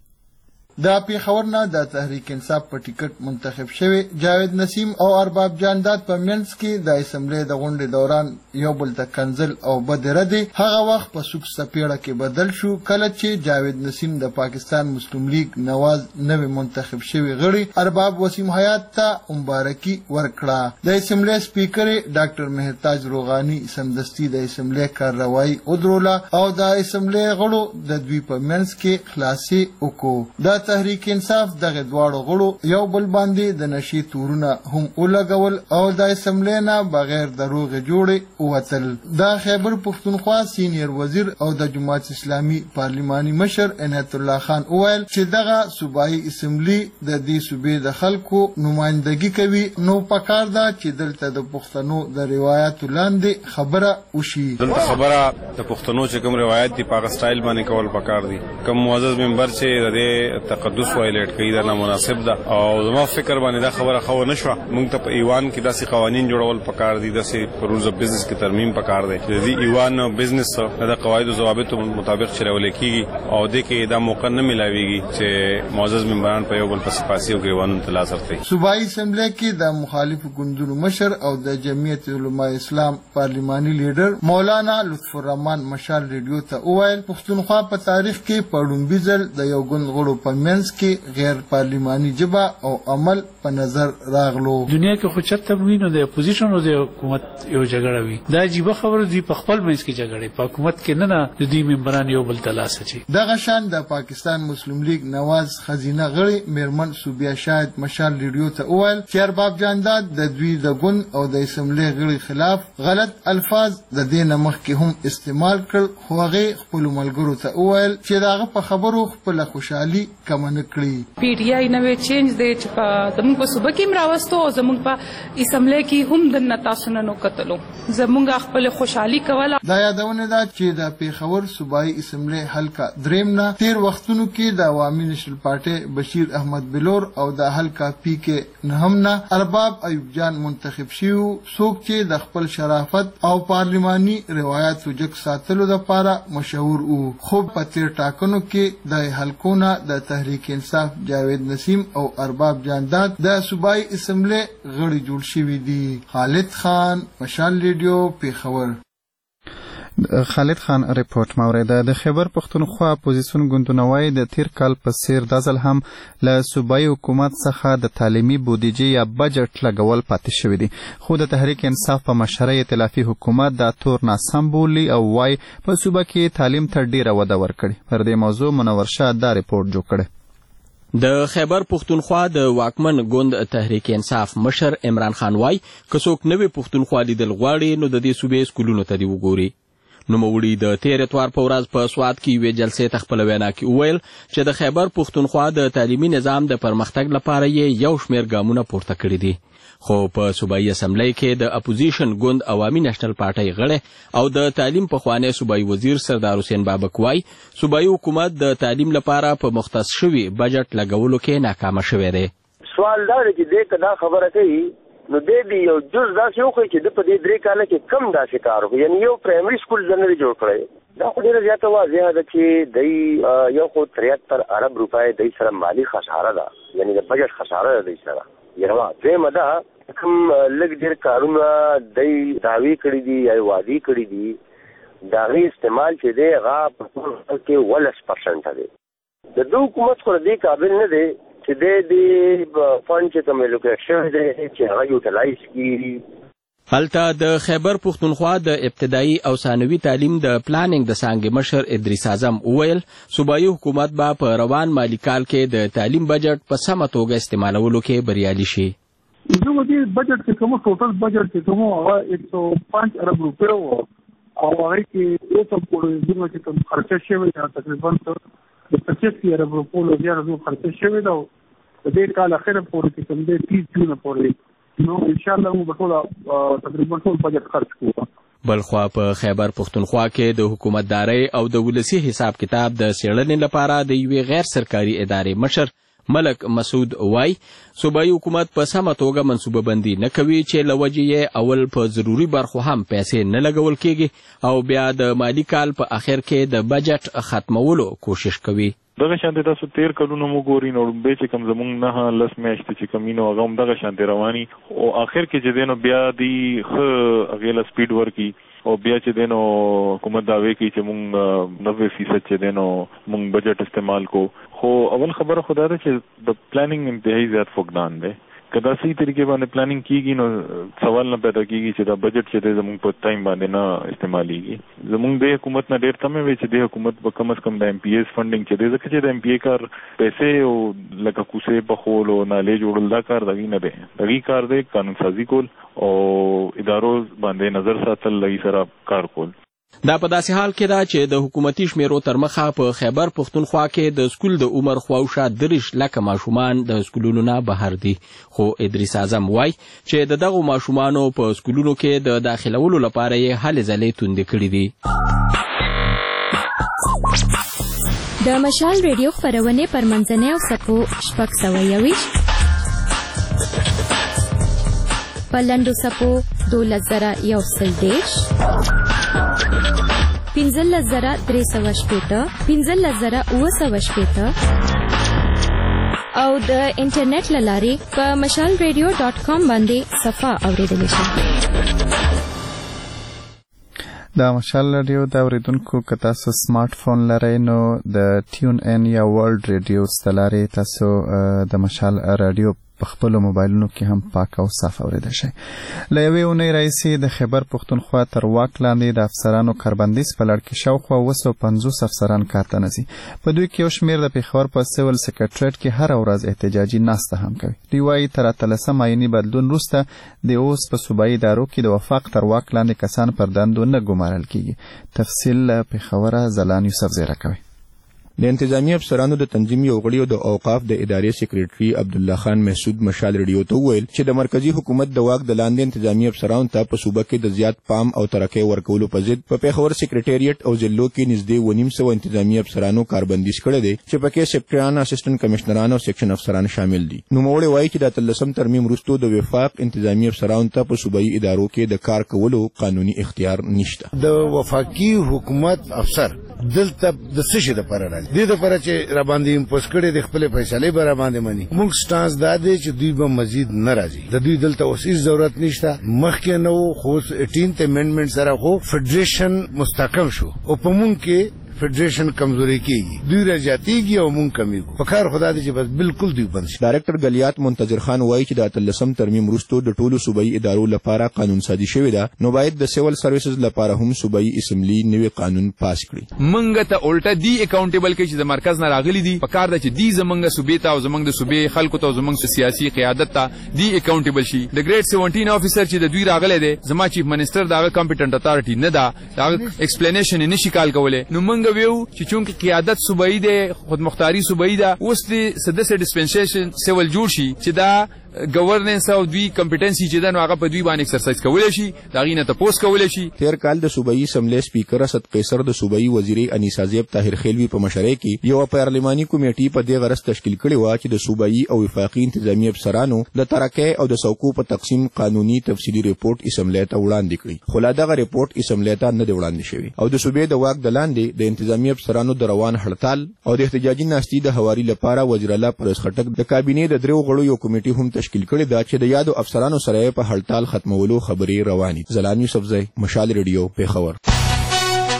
د پیښور نه د تحریک انصاف په ټیکټ منتخب شوی جاوید نسیم او ارباب جانداد په منځ کې د اسمبلی د غونډې دوران یو بل ته کنزل او بدردي هغه وخت په سوک سپیړه کې بدل شو کله چې جاوید نسیم د پاکستان مسلم لیگ نواز نوې منتخب شوی غړي ارباب وسیم حیات ته مبارکي ورکړه. د اسمبلی سپیکر ډاکټر مهرتاج روغانی سمدستي د اسمبلی کاروایی ودروله او د اسمبلی غړو د دوی په منځ کې خلاصي وکړو. د تحریک انصاف دغه دواړو غړو یو بل باندې د نشي تورونه هم ولګول او د اسمبلی نه بغیر د روغ جوړې ووتل. د خیبر پښتونخوا سینیر وزیر او د جماعت اسلامي پارلماني مشر عنایت الله خان وویل چې دغه صوبایي اسمبلی د دې صوبې د خلکو نمائندګي کوي، نو پکار ده چې دلته د پښتنو د روایتو لاندې خبره وشي. دلته خبره د پښتنو چې کوم روایت دی په سټایل باندې کول پکار دي. کوم معزز ممبر چې د تقدس وایلیټ کوي دا نامناسب ده او زما فکر باندې دا خبره خو نه شوه. موږ ته په ایوان کې داسې قوانین جوړول پکار دي، داسې رولز اف بزنس کې ترمیم پکار دی چې د ایوان بزنس د قواعد او ضوابط مطابق چلول کیږي او د کې دا موقع نه ملاويږي چې معزز ممبران په یو بل پس پاسي او ایوانونو ته لاس ورتي. صوبایي اسمبلی کې د مخالف ګوندونو مشر او د جمعیت علماء اسلام پارلماني لیډر مولانا لطف الرحمن مشال ریډیو ته وویل پښتونخوا په تاریخ کې په لومړي ځل د یو ګوند غړو په منځ کې غیر پارلماني جبه او عمل په نظر راغلو. دنیا کې خو چرته وینو د اپوزیشن او د حکومت یو جګړه وي، دا عجیبه خبره دی. په خپل منځ کې جګړه په حکومت کې نه نه د دې ممبران یو بل تلاس چي. دغه شان د پاکستان مسلم لیگ نواز خزینه غړي میرمن صوبیا شاهد مشال ریډیو ته وویل چې ارباب جانداد د دوی د ګوند او د اسمبلی غړي خلاف غلط الفاظ د دې نمخ کې هم استعمال کړل، خو هغه خپل ملګرو ته وویل چې داغه په خبرو خپل خوشحالي کم نه کړی. پی ټی آی نوې چینج دی چې په زموږ په صوبه کې مراوستو او زموږ په اسمبلی کې هم د نتاسو نه نو کتلو زموږ خپل خوشحالي کوله. دا یادونه ده چې د پیښور صوبایي اسمبلی حلقه دریم نه تیر وختونو کې د عوامي نشل پارټي بشیر احمد بلور او د حلقه پی کې نهم نه ارباب ایوب جان منتخب شیو، څوک چې د خپل شرافت او پارلماني روایت وجک ساتلو لپاره مشهور وو. خو په تیر ټاکنو کې د حلقونه د تحریک انصاف جاوید نسیم او ارباب جانداد د صوبایي اسمبلی غړي جوړ شوي دي. خالد خان، مشال ریډیو، پیښور. خالد خان ریپورت مورده. د خیبر پښتونخوا اپوزیسیون ګوندونه وایي د تیر کال په څیر دا ځل هم له صوبایي حکومت څخه د تعلیمي بودیجې یا بجټ لګول پاتې شوی دي، خو د تحریک انصاف په مشرۍ ائتلافي حکومت دا تور ناسم بولي او وایي په صوبه کې تعلیم ته ډیره وده ورکړي. پر دې موضوع منور شاه دا ریپورت جوړ کړی. د خیبر پښتونخوا د واکمن ګوند تحریک انصاف مشر عمران خان وای که څوک نوې پښتونخوا لیدل غواړي نو د دې صوبې سکولونو ته دی وګوري. نوموړي د تیر اتوار په ورځ په سوات کې یوې جلسې ته خپله وینا کې وویل چې د خیبر پښتونخوا د تعلیمي نظام د پرمختګ لپاره یې یو شمېر ګامونه پورته کړي دي، خو په صوبایي اسمبلی کې د اپوزیشن ګوند عوامي نېشنل پارټۍ غړی او د تعلیم پخوانی صوبایي وزیر سردار حسین بابک وای صوبایي حکومت د تعلیم لپاره په مختص شوي بجټ لګولو کې ناکامه شوی دی. سوال دا دی چې دې که دا خبره کوي نو دې دی یو جز داسې وکړي چې د په دې درې کاله کې کم داسې کار وکړي، یعنی یو پرایمري سکول ځنه دی جوړ کړی. دا خو ډېره زیاته واضحه ده چې دی یو خو تریاتر ارب روپۍ دی سره مالي خساره ده، یعنی د بجټ خساره ده دی سره. یوه دویمه ده کوم لږ ډېر کارونه دی دعوې کړي دي یا وعدې کړي دي دا غي استعمال چې دی هغه په ټول خلک کې ولس پرسنټه دی. د دوی حکومت خو دې قابل نه دی چې د دې فند چې کوم لوکیټ شوی دی چې هغه یوټیلایز کړي. هلته د خیبر پښتونخوا د ابتدایي او ثانوي تعلیم د پلانینګ د څانګې مشر ادریس اعظم وویل صوبایي حکومت به په روان مالي کال کې د تعلیم بجټ په سمه توګه استعمالولو کې بریالي شي. زموږ د بجټ کې کوم ټوټل بجټ چې کوم هغه ایک سو پنځه ارب روپے و او هغه کې یو څه پورې زموږ چې کوم خرچه شوی دا تقریبا د پچیس ارب روپے له زیات زموږ خرچه شوی دا د دې کال اخر پورې چې کوم د تیس جون پورې نو ان شاء الله موږ ټول تقریبا ټول بجټ خرچ کوو. بلخوا په خیبر پښتونخوا کې د حکومتدارۍ او د ولسی حساب کتاب د څېړنې لپاره د یوې غیر سرکاري ادارې مشر ملک مسعود وای صوبایي حکومت په سمه توګه منصوبه بندي نه کوي چې له وجې یې اول په ضروري برخو هم پیسې نه لګول کېږي او بیا د مالي کال په اخر کې د بجټ ختمولو کوشش کوي. دغه شانتي تاسو تیر کلونو مو ګورئ نو به چې کم زمونږ نه لس میاشتې چې کمینو هغه هم دغه شانتي رواني او آخر کې چې دینو بیا دی ښه هغې له سپیډ ورکي او بیا چې دینو حکومت دعوی کوي چې مونږ نوے فیصد چې دینو مونږ بجټ استعمال کو خو اول خبره خدا ده چې د پلانینګ انتهایی زیات فقدان دی. که دا صحیح طریقې باندې پلانینګ کیږي نو سوال نه پیدا کیږي چې دا بجټ چې دی زمونږ په ټایم باندې نه استعمالیږي. زمونږ د حکومت نه ډېر تمې وي چې د حکومت به کم از کم د ایم پی ایس فنډینګ چې دی ځکه چې د ایم پی ای کار پیسې او لکه کوڅې پخول او نالې جوړل دا کار دغې نه دی. دغې کار دی قانون سازي کول او ادارو باندې نظر ساتل لږ سره کار کول. دا په داسې حال کې ده چې د حکومتي شمیرو تر مخه په خیبر پښتونخوا کې د سکول د عمر خواوشا دېرش لکه ماشومان د سکولونو نه بهر دي خو ادریس اعظم وای چې د دغو ماشومانو په سکولونو کې د داخلولو لپاره یې هلې ځلې توندې کړې دي. د مشال ریډیو خپرونې پر منځنۍ او سپو شپږ سوه یوویشت په لنډو څپو دولس زره یو سل دېرش پنځلس زره درې سوه شپېته پنځلس زره اووه سوه شپېته او د انټرنیټ له لارې په مشال ریډیو ډاټ کام باندې صفحه اورېدلی شئ. د مشال ریډیو د اوریدونکو که تاسو سمارټ فون لرئ نو د ټیون ان یا ورلد ریډیو د لارې تاسو د مشال ریډیو په خپلو موبایلونو کې هم پاک او صاف اورېدای شئ. له یوې اونۍ راهیسې د خیبر پښتونخوا تر واک لاندې د افسرانو کاربندیز په لړ کې شاوخوا اوه سوه پنځوس افسران کار ته نه ځي. په دوی کې یو شمېر د پېښور په سیول سکرټریټ کې هره ورځ احتجاجي ناسته هم کوي. دوی وایي تر اتلسم آییني بدلون وروسته د اوس په صوبایي ادارو کې د وفاق تر واک لاندې کسان پر دندو نه ګمارل کېږي. تفصیل له پېښوره زلان یوسف زیره کوي. د انتظامی افسرانو د تنظیم یو غړي او د اوقاف د ادارې سیکریټري عبد الله خان محسود مشال ریډیو ته وویل چې د مرکزی حکومت د واک د لاندې انتظامی افسرانو ته په صوبه کې د زیات پام او ترقۍ ورکولو په ضد په پېښور سیکریټریټ او ضلعو کې نږدې اوه نیم سوه انتظامی افسرانو کاربندیز کړی دی چې پکې سیکټریان اسسټنټ کمشنران او سیکشن افسران شامل دي. نوموړی وایي چې د اتلسم ترمیم وروسته د وفاق انتظامی افسرانو ته په صوبایي ادارو کې د کار کولو قانوني اختیار نشته. د وفاقي حکومت افسر دلته د څه شي لپاره راځي؟ دې لپاره چې را باندې امپوز کړي د خپل فیصلې به را باندې مني. موږ سټانس دا دی چې دوی به مزید نه راځي. د دوی دلته اوس هیڅ ضرورت نشته. مخکې نه و خو اټینت امندمنټ سره خو فدریشن مستحکم شو او په موږ کې فدریشن کمزوري کیږي. دوی راځاتیږي او مونږ کمیږو. په کار خدا دې چې بس بالکل دوی بند شي. ډایرکټر غلیات منتظر خان وایي چې د اتلسم ترمیم وروسته د ټولو صوبایي ادارو لپاره قانون سازي شوی ده نو باید د سیول سرویسز لپاره هم صوبایي اسمبلی نوی قانون پاس کړي. مونږ ته الټا دی اکاونټیبل کې چې د مرکز نه راغلي دي په کار ده چې دی زمونږ صوبې ته او زمونږ د صوبې خلکو ته او زمونږ سیاسي قیادت ته دی اکاونټیبل شي. د ګریډ سیونټین افیسر چې د دوی راغلی دی زما چیف منسٹر داغه کمپیټنټ اتارټي نه ده داغه ایکسپلینیشن نشي کال کولای. نو مونږ ویو چې چونکه قیادت صوبایي ده خود مختاری صوبایي ده اوس د سدسه ډیسپنسیشن سیول جوړ شي چې دا گورننس او دوی کمپټنسي چې دا نو هغه په دوی باندې ایکسرسایز کولای شي دا غینه ته پوس کولای شي. تیر کال د صوبایي اسمبلی سپیکر اسد قیصر د صوبایي وزیري انیسا زیب طاهر خیلوی په مشرۍ کې یو پارلماني کمیټې په دې غرض تشکیل کړې و چې د صوبایي او وفاقي انتظامی افسرانو د ترقۍ او د څوکو په تقسیم قانوني تفصیلي ریپورت اسمبلی ته وړاندې کړي خو لا دغه ریپورت اسمبلی ته نه دی وړاندې شوی او د صوبې د واک د لاندې د انتظامی افسرانو د روان هړتال او د احتجاجي ناستې د هواري لپاره وزیر الله پرس خټک د کابینې د درو غړو یو کمیټې هم تشکیل کړې ده چې د یادو افسرانو سره په هړتال ختمولو خبرې روانې. زلان یوسفزی مشال ریډیو پیښور.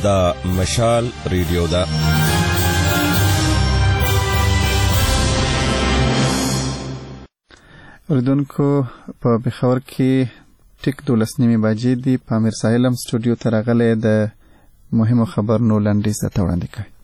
دا مشال ریډیو دا اوریدونکو په بخور کې ټیک دولس نیمې بجې دي. پامیر ساحل هم سټوډیو ته راغلی د مهمو خبرونو لنډیز درته وړاندې کوي.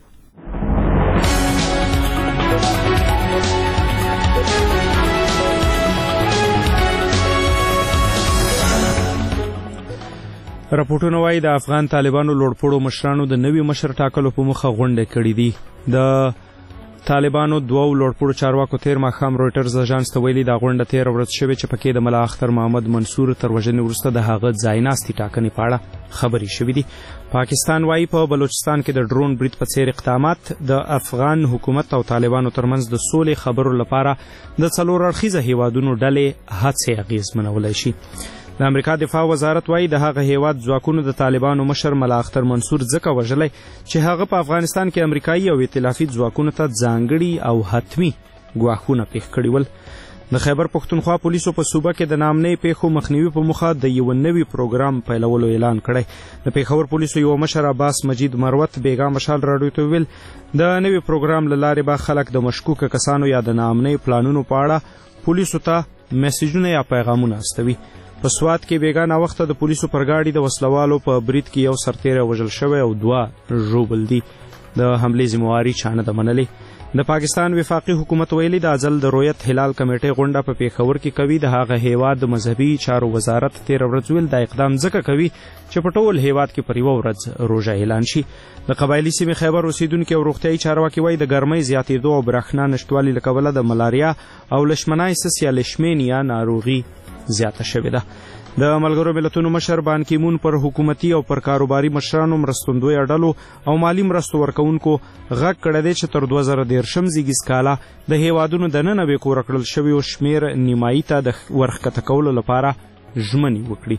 راپورټونه وايي د افغان طالبانو لوړپوړو مشرانو د نوي مشر ټاکلو په مخه غونډې کړې دي. د طالبانو دوو لوړپوړو چارواکو تیر ماښام رویټرز اژانس ته ویلي دا غونډه تېره ورځ شوې چې پکې د ملا اختر محمد منصور تر وژنې وروسته د هغه ځایناستي ټاکنې په اړه خبرې شوې دي. پاکستان وايي په بلوچستان کې د ډرون برید په څیر اقدامات د افغان حکومت او طالبانو ترمنځ د سولې خبرو لپاره د څلور اړخیزه هیوادونو ډلې هڅې اغېزمنولی شي. د امریکا دفاع وزارت وايي د هغه هیواد ځواکونو د طالبانو مشر ملا اختر منصور ځکه وژلی چې هغه په افغانستان کې امریکایي او ائتلافي ځواکونو ته ځانګړي او حتمي ګواښونه پیښ کړي ول. د خیبر پښتونخوا پولیسو په صوبه کې د نامنۍ پیښو مخنیوي په موخه د یو نوي پروګرام پیلولو اعلان کړی. د پېښور پولیسو یو مشر عباس مجید مروت بیګا مشال راډیو ته ویل د نوي پروګرام له لارې به خلک د مشکوکه کسانو یا د نامنۍ پلانونو په اړه پولیسو ته میسیجونه یا پیغامونه استوي. په سوات کې بیګا ناوخته د پولیسو پر ګاډي د وسلوالو په برید کې یو سرتیری وژل شوی او دوه ژوبل دي. د حملې ذمہواري چا نه ده منلې. د پاکستان وفاقي حکومت ویلي د ازل د رویت هلال کمیټې غونډه په پېښور کې کوي. د هغه هیواد د مذهبي چارو وزارت تېره ورځ ویل دا اقدام ځکه کوي چې په ټول هیواد کې پر یوه ورځ روژه اعلان شي. د قبایلي سیمې خیبر اوسیدونکي او روغتیایي چارواکي وایي د ګرمۍ زیاتېدو او برېښنا نشتوالي له کبله د ملاریا او لشمنایسس یا لیشمینیا ناروغي زیاته شوې ده. د ملګرو ملتونو مشر بان کی مون پر حکومتي او پر کاروباري مشرانو مرستندوی اډلو او مالی مرستو ورکوونکو غږ کړی دی چې تر دوه زره دېرشم زیږیز کاله د هیوادونو دننه بې کوره کړل شویو شمېر نیمایي ته د ورښکته کولو لپاره ژمنې وکړي.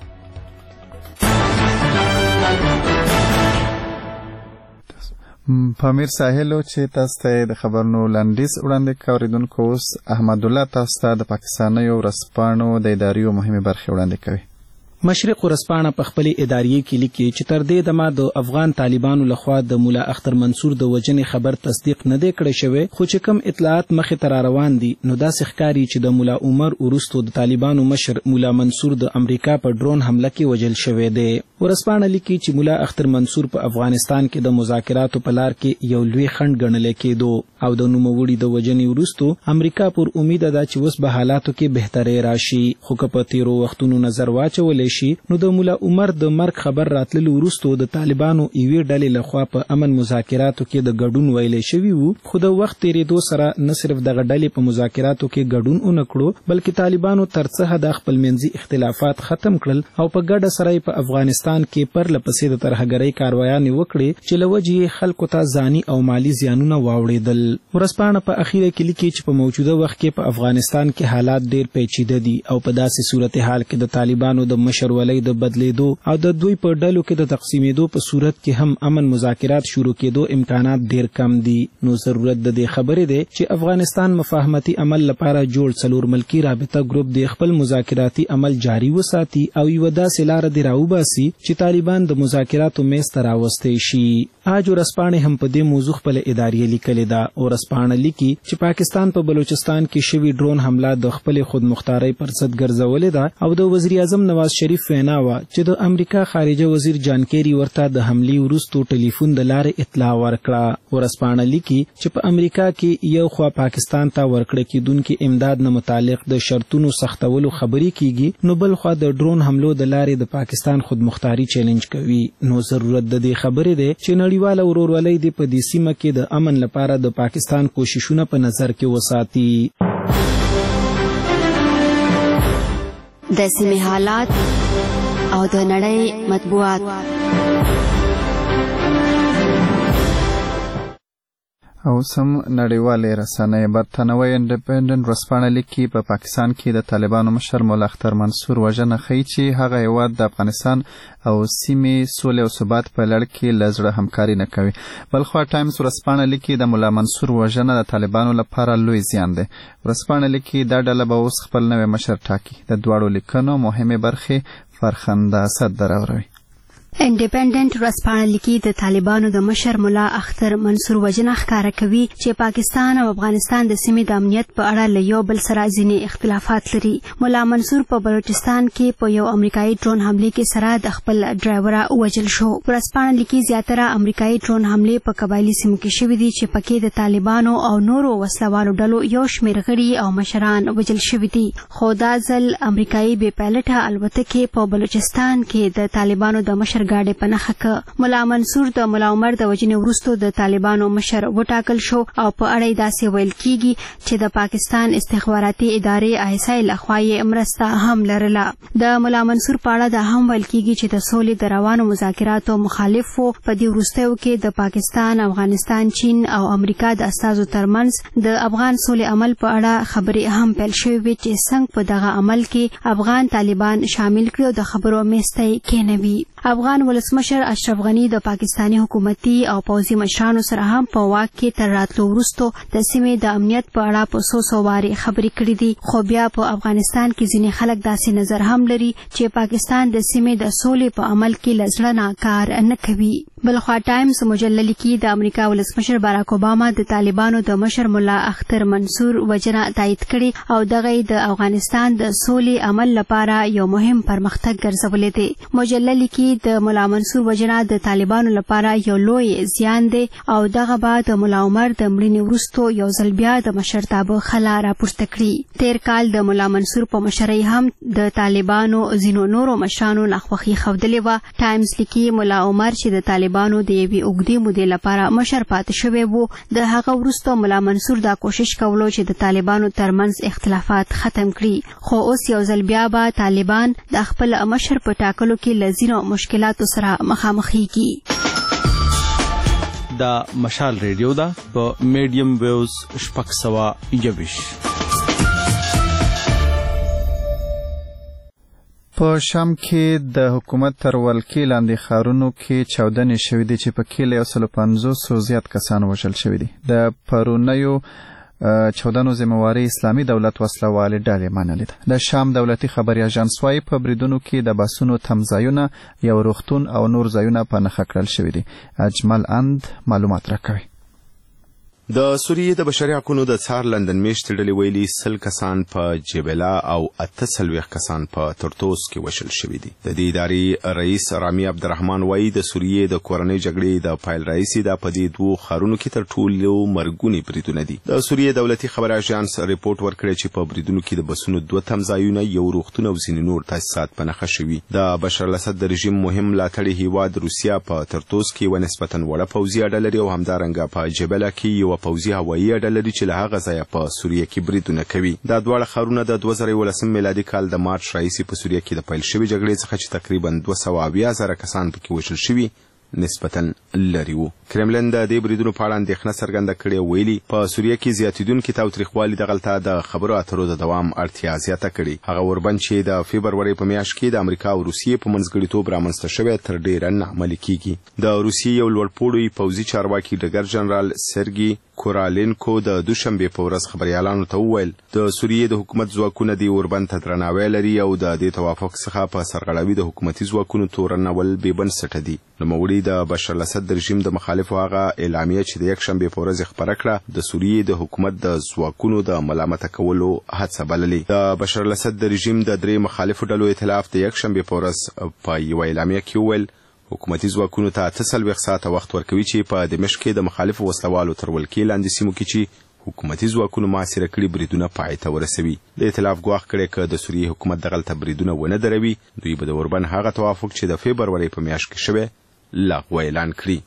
پامیر ساحلو چې تاسو ته د خبرونو لنډیز وړاندې کوي. اوریدونکو اوس احمد الله تاسو ته د پاکستانیو ورځپاڼو د اداریو مهمې برخې وړاندې کوي. مشرق ورځپاڼه په خپلې اداریې کې لیکي چې تر دې دمه د افغان طالبانو لخوا د مولا اختر منصور د وژنې خبر تصدیق نه دی کړی شوی، خو چې کوم اطلاعات مخې ته را روان دي نو داسې ښکاري چې د مولا عمر وروستو د طالبانو مشر مولا منصور د امریکا په ډرون حمله کې وژل شوی دی. ورځپاڼه لیکي چې مولا اختر منصور په افغانستان کې د مذاکراتو په لار کې یو لوی خنډ ګڼلی کېدو او د نوموړي د وژنې وروستو امریکا پر امید ده چې اوس به حالاتو کې بهتري راشي، خو که په تیرو وختونو نظر واچولی شي نو د مولا عمر د مرګ خبر راتللو وروستو د طالبانو یوې ډلې لخوا په امن مذاکراتو کې د ګډون ویلی شوي وو، خو د وخت تېرېدو سره نه صرف دغه ډلې په مذاکراتو کې ګډون ونه کړو بلکې طالبانو تر څه حده خپلمنځي اختلافات ختم کړل او په ګډه سره په افغانستان کې پرله پسې د ترهګرۍ کاروایانې وکړې چې له وجې یې خلکو ته ځاني او مالي زیانونه واوړېدل. ورځپاڼه په اخیره کې لیکي چې په موجوده وخت کې په افغانستان کې حالات ډېر پیچیده دي او په داسې صورتحال کې د طالبانو د مشر ولی د بدلیدو او د دوی په ډلو کې د تقسیمېدو په صورت کې هم امن مذاکرات شروع کېدو امکانات ډېر کم دي. نو ضرورت د دې خبرې دی چې افغانستان مفاهمتي عمل لپاره جوړ څلور ملکي رابطه ګروپ د خپل مذاکراتي عمل جاري وساتي او یوه داسې لاره دې راوباسي چې طالبان د مذاکراتو میز ته راوستی شي. آج ورځپاڼې هم په دې موضوع خپله اداریه لیکلې ده. ورځپاڼه لیکي چې پاکستان په بلوچستان کې شوي ډرون حمله د خپلې خودمختارۍ پر ضد ګرځولې ده او د وزیر اعظم نواز شریف وینا وه چې د امریکا خارجه وزیر جان کیری ورته د حملې وروستو ټلیفون د لارې اطلاع ورکړه. ورځپاڼه لیکي چې په امریکا کې یو خوا پاکستان ته ورکړه کېدونکي امداد نه متعلق د شرطونو سختولو خبرې کیږي نو بل خوا د ډرون حملو د لارې د پاکستان خودمختاري چیلنج کوي. نو ضرورت د دې خبرې دی چې نړیواله ورورولۍ دې په دې سیمه کې د امن لپاره د پاکستان کوششونه په نظر کې وساتي. د سیمې حالات او د نړۍ مطبوعات. او سم نړیوالې رسنۍ برتانوي انډیپندنت ورځپاڼه لیکي په پا پاکستان کې د طالبانو مشر مولا اختر منصور وژنه ښیي چې هغه هیواد د افغانستان او سیمې سولې او ثبات په لړ کې له زړه همکاري نه کوي. بلخوا ټایمز ورځپاڼه لیکي د مولا منصور وژنه د طالبانو لپاره لوی زیان دی. ورځپاڼه لیکي دا ډله به اوس خپل نوی مشر ټاکي. د دواړو لیکنو مهمې برخې فرخنده اسد دراوروي. انډیپندنت ورځپاڼه لیکي د طالبانو د مشر ملا اختر منصور وجنه ښکاره کوي چې پاکستان او افغانستان د سیمې د امنیت په اړه له یو بل سره ځینې اختلافات لري. ملا منصور په بلوچستان کې په یو امریکایي ډرون حملې کې سره د خپل ډرایور وژل شو. ورځپاڼه لیکي زیاتره امریکایي ډرون حملې په قبایلي سیمو کې شوې دي چې پکې د طالبانو او نورو وسلوالو ډلو یو شمېر غړي او مشران وژل شوي دي. خو دا ځل امریکایي بې پیلټه الوتکې په بلوچستان کې د طالبانو د مشر ګاډي په نښه کړه. ملا منصور د ملا عمر د وژنې وروسته د طالبانو مشر وټاکل شو او په اړه یې داسې ویل کیږي چې د پاکستان استخباراتي ادارې آی ایس آی لخوا یې مرسته هم لرله. د ملا منصور په اړه دا هم ویل کیږي چې د سولې د روانو مذاکراتو مخالف و. په دې وروستیو کې د پاکستان، افغانستان، چین او امریکا د استازو ترمنځ د افغان سولې عمل په اړه خبرې هم پیل شوې وې چې څنګه په دغه عمل کې افغان طالبان شامل کړي او د خبرو میز ته یې کېنوي. افغان ولسمشر اشرف غني د پاکستاني حکومتي او پوځي مشرانو سره هم په واک کې تر راتلو وروسته د سیمې د امنیت په اړه په څو څو وارې خبرې کړې دي. خو بیا په افغانستان کې ځینې خلک داسې نظر هم لري چې پاکستان د سیمې د سولې په عمل کې له زړه نه کار نه کوي. بلخوا ټایمز مجله لیکي د امریکا ولسمشر باراک اوباما د طالبانو د مشر ملا اختر منصور وژنه تایید کړې او دغه د افغانستان د سولې عمل لپاره یو مهم پرمختګ ګرځولې دی. مجله لیکي د ملا منصور وژنه د طالبانو لپاره یو لوی زیان دی او دغه به د ملا عمر د مړینې وروسته یو ځل بیا د مشرتابه خلا راپورته کړي. تیر کال د ملا منصور په مشرۍ هم د طالبانو ځینو نورو مشرانو ناخوښي ښودلې وه. ټایمز لیکي ملا عمر چې د طالبانو د یوې اوږدې مودې لپاره مشر پاتې شوی و، د هغه وروسته ملا منصور دا کوشش کولو چې د طالبانو ترمنځ اختلافات ختم کړي. خو اوس یو ځل بیا به طالبان د خپل مشر په ټاکلو کې له ځینو مشکلاتو سره مخامخېږي. دا مشال ریډیو ده په میډیم ویوز شپږ سوه یوویشت. په شام کې د حکومت تر ولکې لاندې ښارونو کې چاودنې شوې دي چې پکې له یو سلو پنځوسو زیات کسان وژل شوي دي. د پرونیو چاودنو ذمہواري اسلامي دولت وسلوالې ډلې منلې ده. د شام دولتي خبري اژانس وايي په بریدونو کې د بسونو تمځایونه، یو روغتون او نور ځایونه په نښه کړل شوي دي. اجمل اند معلومات راکوي. د سوریې د بشري حقوقو د څار لندن میشتې ډلې ویلي سل کسان په جبلا او اته څلوېښت کسان په ترتوس کې وژل شوي دي. د دې ادارې رئیس رامي عبدالرحمن وایي د سوریې د کورنۍ جګړې د پایل راهیسې دا په دې دوو ښارونو کې تر ټولو مرګوني بریدونه دي. د سوریې دولتي خبري اژانس ریپورټ ورکړی چې په بریدونو کې د بسونو دوه تمځایونه، یو روغتون او ځینې نور تاسیسات په نښه شوي. د بشر الاسد د رژیم مهم ملاتړي هیواد روسیه په ترتوس کې یوه نسبتا وړه پوځي اډه لري او همدارنګه په جبلا کې یو پوځي هوایي اډه لري چې له هغه ځایه په سوریه کې بریدونه کوي. دا دواړه ښارونه د دوه زره یولسم میلادي کال د مارچ راهیسې په سوریه کې د پیل شوې جګړې څخه چې تقریبا دوه سوه اویا زره کسان پکې وژل شوي نسبتا لري وو. کرملن د دې بریدونو په اړه اندېښنه څرګنده کړې او ویلي په سوریه کې زیاتېدونکي تاوتریخوالي دغلته د خبرو اترو د دوام اړتیا زیاته کړې. هغه اوربند چې د فبرورۍ په میاشت کې د امریکا او روسیې په منځګړیتوب رامنځته شوی تر ډېره ناعملي کیږي. د روسیې یو لوړپوړی پوځي چارواکي ډګر جنرال سرګي کورالینکو د دوشنبې په ورځ خبريالانو ته وویل د سوریې د حکومت ځواکونه د اوربند ته درناوی لري او د دې توافق څخه په سرغړاوي د حکومتي ځواکونو تورنول بې بنسټه دي. نوموړي د بشر الاسد د رژیم د مخالفو هغه اعلامیه چې د یکشنبې په ورځ خپره کړه د سوریې د حکومت د ځواکونو د ملامته کولو هڅه بللې. د بشر الاسد د رژیم د درې مخالفو ډلو ائتلاف د یکشنبې په ورځ په یوه اعلامیه کې وویل حکومتي ځواکونو ته اته څلوېښت ساعته وخت ورکوي چې په دمشق کې د مخالفو وسلوالو تر ولکې لاندې سیمو کې چې حکومتي ځواکونو محاصره کړي بریدونه پای ته ورسوي. د ائتلاف ګواښ کړی که د سوریې حکومت دغلته بریدونه ونه دروي دوی به د اوربند هغه توافق چې د فبرورۍ په میاشت کې شوی لغوه اعلان کړي.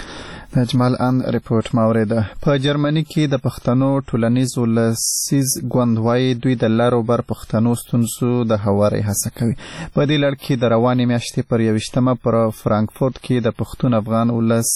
د اجمل ان ریپورت ماوریده. په جرمني کې د پښتنو ټولنیز ولسیز ګوند وايي دوی د لارو بر پښتنو ستونزو د هواري هڅه کوي. په دې لړ کې د روانې میاشتې پر یویشتمه پر فرانکفورت کې د پښتون افغان ولس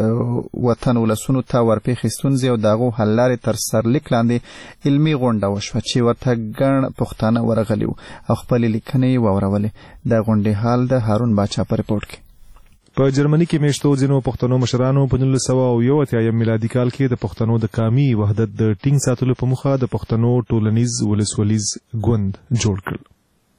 وطن ولسونو ته ورپېښې ستونزې او د هغو حل لارې تر سرلیک لاندې علمي غونډه وشوه چې ورته ګڼ پښتانه ورغلي وو او خپلې لیکنې یې واورولې. د غونډې حال د هارون باچا په ریپورټ کې. په جرمني کې میشتو ځینو پښتنو مشرانو په نولس سوه او یو اتیایم میلادي کال کې د پښتنو د قامي وحدت د ټینګ ساتلو په موخه د پښتنو ټولنیز ولسولیز ګوند جوړ کړل.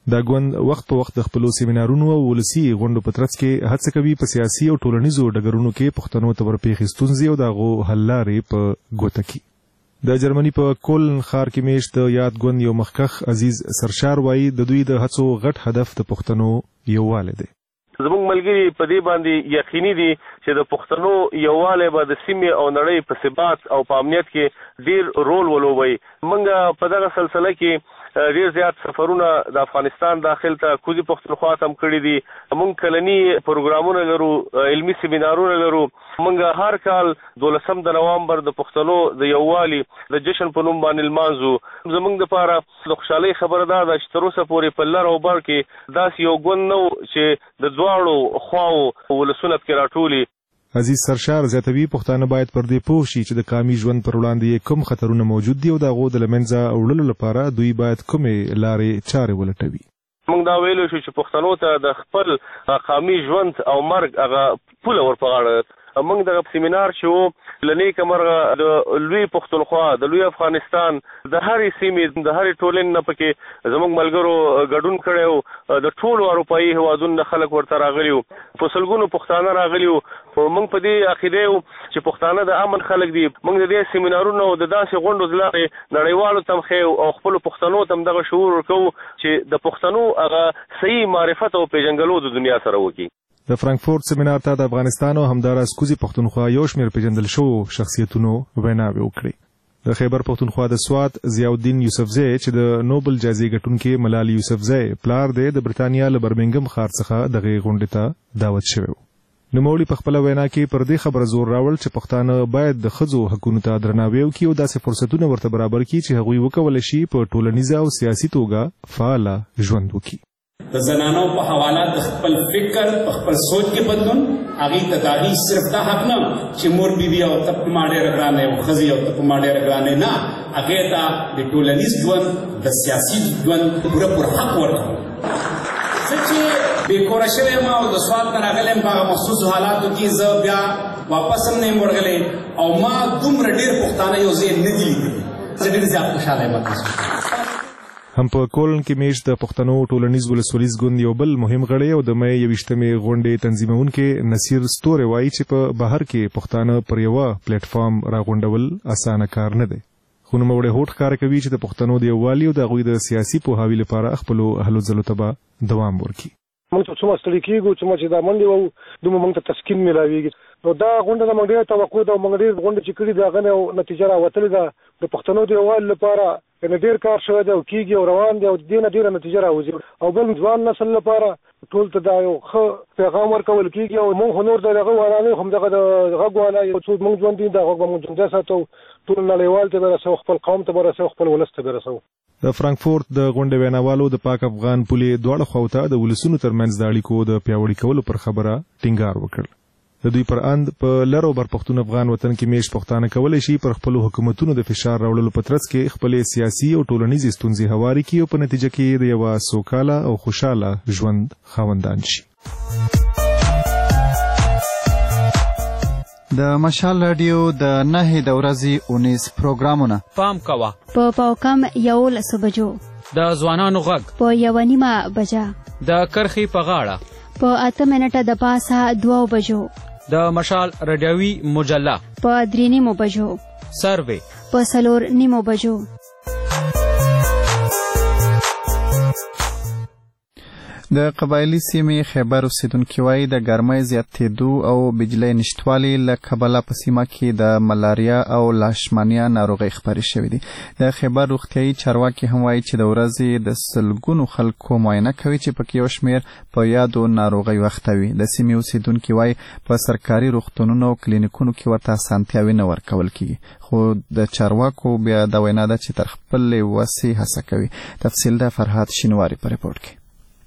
دا ګوند وخت په وخت د خپلو سیمینارونو او ولسي غونډو په ترڅ کې هڅه کوي په سیاسي او ټولنیزو ډګرونو کې پښتنو ته ورپېښې ستونزې او د هغو حل لارې په ګوته کړي. د جرمني په کولن ښار کې میشت د یاد ګوند یو مخکښ عزیز سرشار وایي د دوی د هڅو غټ هدف د پښتنو یووالی دی. زموږ ملګري په دې باندې یقیني دي چې د پښتنو یووالی به د سیمې او نړۍ په ثبات او په امنیت کې ډیر رول ولوبوي. موږ په دغه سلسله کې ډیر زیات سفرونه د افغانستان داخل ته کوزي پښتونخوا ته هم کړي دي. موږ کلني پروګرامونه لرو، علمي سیمینارونه لرو. موږ هر کال دولسم د نوامبر د پښتنو د یووالي د جشن په نوم باندې لمانځو. زموږ دپاره د خوشحالۍ خبره دا ده چې تر اوسه پورې په لر او بر کې داسې یو ګوند نه و چې د دواړو خواو ولسونه پکې راټولي. عزیز سرشار زیاتوي پښتانه باید پر دې پوه شي چې د قامي ژوند پر وړاندې کوم خطرونه موجود دي او د هغو د له منځه وړلو لپاره دوی باید کومې لارې چارې ولټوي. موږ دا ویلو شو چې پښتنو ته د خپل قامي ژوند او مرګ هغه پوله ور په غاړه. موږ دغه سیمینار چې و له نیکه مرغه د لوی پښتونخوا د لوی افغانستان د هرې سیمې د هرې ټولنې نه پکې زموږ ملګرو ګډون کړی و. د ټولو اروپایي هېوادونو نه خلک ورته راغلي وو، په سلګونو پښتانه راغلي وو. موږ په دې عقیده یو چې پښتانه د امن خلک دي. موږ د دې سیمینارونو او د داسې غونډو له لارې نړیوالو ته هم ښیو او خپلو پښتنو ته هم دغه شعور ورکوو چې د پښتنو هغه صحیح معرفت او پېژنګلو د دنیا سره وکړي. د فرانکفورت سیمینار ته د افغانستان او همداراز کوزي پښتونخوا یو شمېر پیژندل شوو شخصیتونو ویناوې وکړې. د خیبر پښتونخوا د سوات ضیاءالدین یوسفزی چې د نوبل جایزې ګټونکي ملالي یوسفزی پلار دی د برتانیا له برمنګم ښار څخه دغې غونډې ته دعوت شوی و. نوموړي په خپله وینا کې پر دې خبره زور راوړ چې پښتانه باید د ښځو حقونو ته درناوی وکړي او داسې فرصتونه ورته برابر کړي چې هغوی وکولی شي په ټولنیزه او سیاسي توګه فعاله ژوند وکړي. د زنانو په حواله د خپل فکر په خپل سوچ کې بدلون هغې ته د هغې صرف دا حق نه چې مور بیبي او ته په ما ډېره ګرانه او ښځې او ته په ما ډېره ګرانه نه، هغې ته د ټولنیز ژوند د سیاسي ژوند پوره پوره حق ورکوو. زه چې بېکوره شوی یم او د سوات نه راغلی یم په هغه مخصوصو حالاتو کې زه بیا واپس هم نه یم ورغلی او ما دومره ډېر پښتانه یو ځای نه دي لیدلي. زه ډېر زیات خوشحاله یم. هم په کولن کې میشت د پښتنو ټولنیز ولسولیز ګوند یو بل مهم غړی او د مې یویشتمې غونډې تنظیمونکی نصیر ستوری وایي چې په بهر کې پښتانه پر یوه پلیټ فارم راغونډول اسانه کار نه دی. خو نوموړی هوډ ښکاره کوي چې د پښتنو د یووالي او د هغوی د سیاسي پوهاوي لپاره خپلو هلو ځلو ته به دوام ورکړي. موږ ته څومره ستړي کېږو، څومره چې دا منډې وو دومره موږ ته تسکین میلاویږي. نو دا غونډه د موږ ډېره توقع ده او موږ ډېر غونډې چې کړي د هغه نه نتیجه راوتلې ده. د پښتنو د یووالي لپاره یعنې ډېر کار شوی دی او کېږي او روان دی او د دې نه ډېره نتیجه راوځي. او بل ځوان نسل لپاره ټول ته دا یو ښه پیغام ورکول کېږي او موږ خو نور د هغه والا نه یو، همدغه د غږ والا یو څو موږ ژوند دي دا غږ به موږ ژوندی ساتو، ټول نړیوال ته به رسوو، خپل قوم ته به رسوو، خپل ولس ته به رسوو. د فرانکفورت د غونډې ویناوالو د پاک افغان پولې دواړو خواو ته د ولسونو ترمنځ د اړیکو د پیاوړي کولو پر خبره ټینګار وکړ. د دوی پر اند په لر او بر پښتون افغان وطن کې میشت پښتانه کولی شي پر خپلو حکومتونو د فشار راوړلو په ترڅ کې خپلې سیاسي او ټولنیزې ستونزې هوارې کړي او په نتیجه کې د یوه سوکاله او خوشحاله ژوند خاوندان شي. د مشال رادیو د نهې د ورځې اونیز پروګرامونه پام کوه په پاوکم یولسو بجو، د ځوانانو غږ په یوه نیمه بجه، د کرښې په غاړه په اته منټه د پاسه دوو بجو، د مشال رادیوي مجله په درې نیمو بجو، سروې په څلور نیمو بجو. د قبایلي سیمې خیبر اوسیدونکي وایي د ګرمۍ زیاتېدو او بجلۍ نشتوالي له کبله په سیمه کې د ملاریا او لاشمانیا ناروغۍ خپرې شوې دي. د خیبر روغتیایي چارواکي هم وایي چې د ورځې د سلګونو خلکو معاینه کوي چې پکې یو شمېر په یادو ناروغۍ وخته وي. د سیمې اوسیدونکي وایي په سرکاري روغتونونو او کلینیکونو کې ورته اسانتیاوې نه ورکول کیږي، خو د چارواکو بیا دا وینا ده چې تر خپلې وسې هڅه کوي. تفصیل د فرهاد شینواري په ریپورټ کې.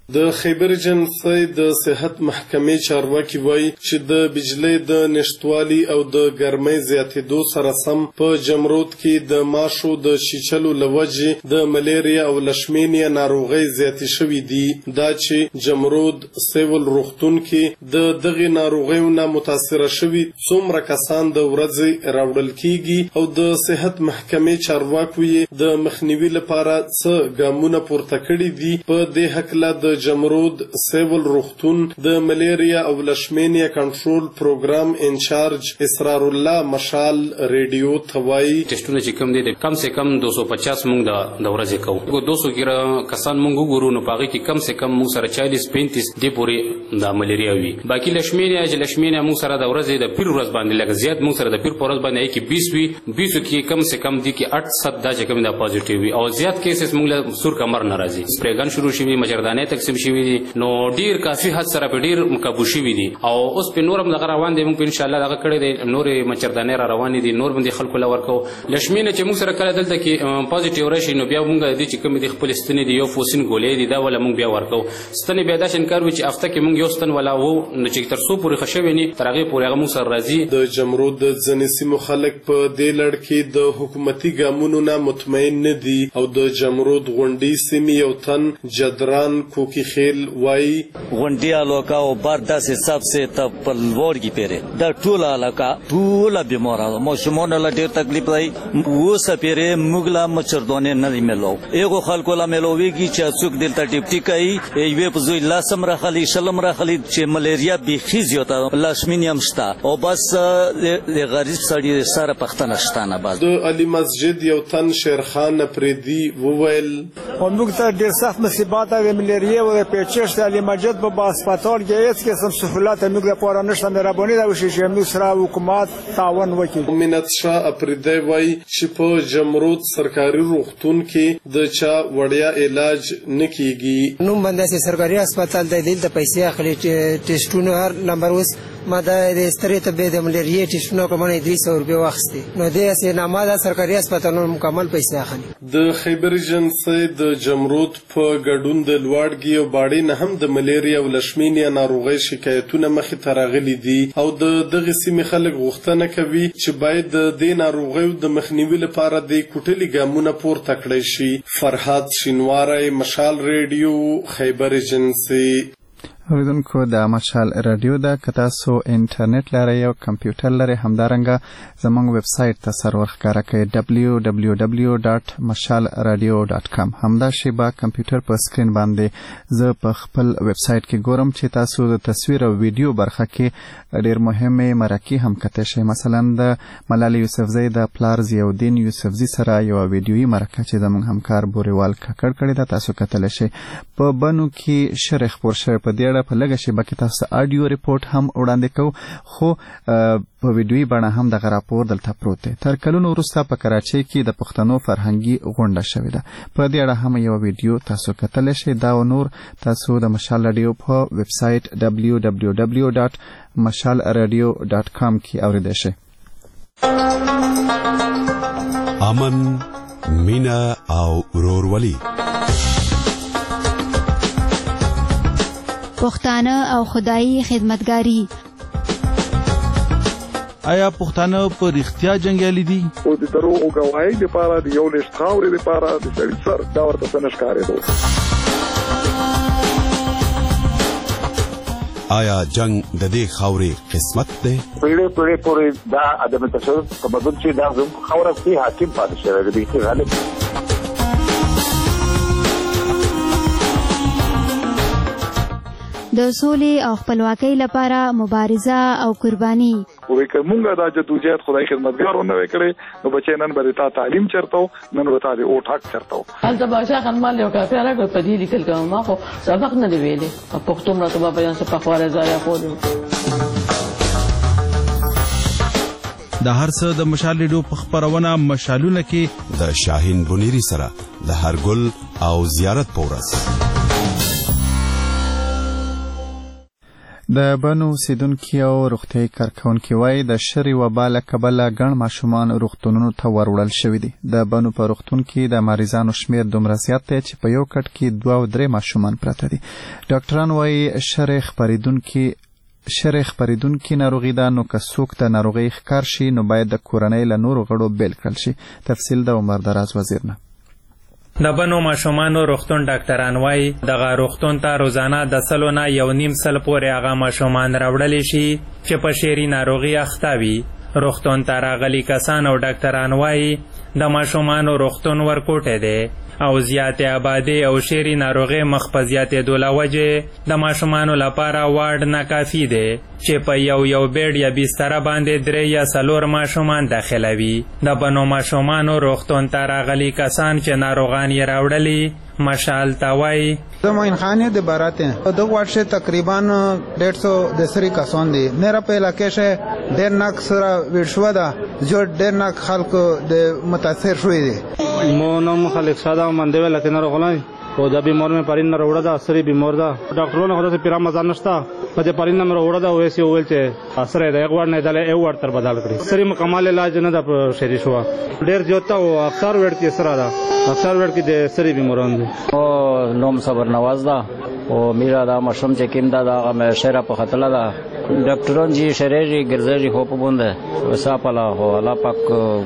د خیبر جنسي د صحت محکمې چارواکي وایي چې د بجلی د نشټوالي او د ګرمۍ زیاتېدو سره سم په جمرود کې د ماشو د چیچلو لوجې د ملیریا او لشمینیا ناروغۍ زیاتې شوې دي. دا چې جمرود سیول روغتون کې د دغه ناروغیو نه متاثره شوي څومره کسان د ورځې راوړل کیږي او د صحت محکمې چارواکو یې د مخنیوي لپاره څه ګامونه پورته کړي دي. په دې هکله د جمرود سیول روغتون د ملیریا او لشمینیا کنټرول پروګرام انچارج اسرار الله مشال ریډیو توای ټیسټونه چې کم دي کم سے کم دو سو پچاس مونږ د دورځ کوو دو سو ګره کسان مونږ ګورو نو پاږي کې کم سے کم مونږ سره چالیس پینتیس دی پورې د ملیریا وي. باقي لشمینیا چې لشمینیا مونږ سره د ورځې د پیر ورځ باندې لګ زیات مونږ سره د پیر پورز باندې کې بیس وي بیس کې کم سے کم دي کې اټ سات دا چې کم دا پازیټیو وي او زیات کیسز مونږ له سور کمر ناراضي سپریګن شروع شوی مجردانه تقسیم شوی دي نو ډیر کافي حد سره په ډیر مقابو شوی دي او اوس په نورم دغه روان دي مونږ ان شاء الله دغه کړي دي نورې مجردانه را روان دي نور باندې خلکو لور کو لشمینه چې مونږ سره کړه دلته کې پازیټیو راشي نو بیا مونږ د چې کوم دي خپل ستنې دي یو فوسین ګولې دي دا ولا مونږ بیا ورکو ستنې بیا دا شنکار وي چې هفته کې مونږ یو ستن ولا وو نو چې تر څو پورې خښوي نه ترغه پورې هغه مونږ سره راځي. د جمرود د ځنسي مخالک په دې لړ کې د حکومتي ګامونو نه مطمئن نه دي او د جمرود غونډي سیمې یو تن جدران کوکی خیل وای غونډي علاقه او برداشت حساب سے ته پلوړ کی پیره دا ټول علاقه ټول بیمار مو شمون له ډیر تکلیف دی و سپیره مغلا مچردونه نه ملو یو خلکو لا ملويږي چې څوک دلته ټیپټی کوي ایوه په زوی لاسم راخلی شلم راخلی چې ملیریا بيخي زیاته لاشمینیم شتا او بس د غریب سړي سره پښتنه شتانه باز د علي مسجد یو تن شیرخان پریدي وویل او موږ ته ډیر سخت مصیبات د ملیریا او پیچش د علي مسجد په هسپتال کې هیڅ قسم سہولت موږ لپاره نشته مهرباني دا وشي چې موږ سره حکومت تعاون وکړي. منت شاه پریدي وای چې په جمرود سرکاري روغتون کې د چا وړیا علاج نکېږي نو باندې سرکاري هسپتال د دې د پیسې اخلي ټیسټونه هر نمبر اوس ما د استری ته به د ملیریا ټیسټونه کومه درې سو روپیا واخستي نو دې سه نامه د سرکاري هسپتالونو مکمل پیسې اخلي. د خیبر جنسي د جمرود په ګډون د لوړګي او باړې نه هم د ملیریا او لشمینیا ناروغي شکایتونه مخې ته راغلي دي او د دغه سیمې خلک غوښتنه کوي چې باید د دې ناروغیو د مخنیوي لپاره د کوټلي ګامونه پورته کړی شي. فرحات شینواری مشال ریډیو خیبر جنسي. اوریدونکو د مشال رادیو د کتاسو انټرنیټ لري او کمپیوټر لري همدارنګه زموږ ویب سټ ته سرور ښکارا کوي دبلیو دبلیو دبلیو ډاټ مشال رادیو ډاټ کام همدا شی با کمپیوټر په سکرین باندې زه په خپل ویب سټ کې ګورم چې تاسو د تصویر او ویډیو برخه کې ډېر مهمه مرکه هم کته شي مثلا د ملالي یوسفزۍ د پلار ضیاءالدین یوسفزۍ سره یو ویډیويي مرکه چې زموږ همکار بوريوال ککړ کړی دا تاسو کتل شي په بنو کې شرخ پور شوی په دې په لګه شي باقي تاسو اډیو ریپورت هم وړاندې کوو خو په ویډیوي بڼه هم دغه راپور دلته پروت دی. تر کلونو وروسته په کراچۍ کې د پښتنو فرهنګي غونډه شوې ده په دې اړه هم یو ویډیو تاسو کتلی شئ دا او نور تاسو د مشال رادیو په ویب سټ دبلیو دبلیو دبلیو ډاټ مشال رادیو ډاټ کام کې اوریدئ شئ. امن مینا او ورورولي پښتانه او خدایي خدمتګاری آیا پښتانه په رښتیا جنگیالي دي او د دروغ غواړي د لپاره د یو لښت خاورې لپاره د سړي سر دا ورته څنګه ښکارېدو آیا جنگ د دې خاورې قسمت ده پیړې پیړې پورې دا ادم تشدد په بدل چې دا زموږ خاوره په حاکم پاتې شوی دی چې غالب د سولې او خپلواکۍ لپاره مبارزه او قرباني وې کومه دا جدوجہد خدای خدمتګارونه وکړي نو بچی نن به تا تعلیم چرته نن به تا د او ټاک چرته هلته بادشاہ خانمال یو کافي راغی په دې لیکل کوم ما خو سبق نه دی ویلې په پښتو مرته په بیان څخه خواره ځای خو د هر څه د مشال ریډیو په خبرونه مشالونه کې د شاهین بنيري سره د هرګل او زیارت پورس د بنو اوسیدونکي او روغتیایي کارکوونکي وایي د شري وبا له کبله ګڼ ماشومان روغتونونو ته وروړل شوي دي. د بنو په روغتون کې د مریضانو شمیر دومره زیات دی چې په یو کټ کې دوه او درې ماشومان پراته دي. ډاکټران وایي شري خپریدونکي شري خپریدونکي ناروغي ده، نو که څوک د ناروغۍ ښکار شي نو باید د کورنۍ له نورو غړو بیل کړل شي. تفصیل د عمر دراز وزیر نه. د بنو ماشومانو روغتون ډاکټران وایي دغه روغتون ته روزانه د سلو نه یو نیم سل پورې هغه ماشومان راوړلی شي چې په شعري ناروغي اخته وي. روغتون ته راغلي کسان او ډاکټران وایي د ماشومانو روغتون ورکوټی دی او زیاتې آبادي او شعري ناروغۍ مخ په زیاتېدو له وجې د ماشومانو لپاره واډ ناکافي دی چې په یو یو بیډ یا بستره باندې درې یا څلور ماشومان داخلوي. د بنو ماشومانو روغتون ته راغلي کسان چې ناروغان یې راوړلي مشال ته وایي د معین خانې د بارات ہیں دو واٹ سے تقریباً ڈیڑھ سو دسری کسان دی. میرا په علاقې سے ډېر ناک سره ویډ شوه ده جو ډېر ناک خلک د متاثر شوي دي. مو نوم خالق شاه ده منده ویل کې ناروغان او د بیمار مې پرین نه وروړه ده سری بیمار ده ډاکټرونو خو د پیرا مزه نشته په دې پرین نه وروړه ده وې سی ویل چې اثر دی یو ور نه دله یو ور تر بدل کړی سری مکمل علاج نه د شری شو ډېر جوته او اکثر وړ کې سره ده اکثر وړ کې د سری بیماران دي. او نوم صبر نواز ده او میرا دا مشم چې کیم دا دا مې شهر په خطر ده ډاکټرون جی شری جی ګرځي خو په بونده وسا پلا هو الله پاک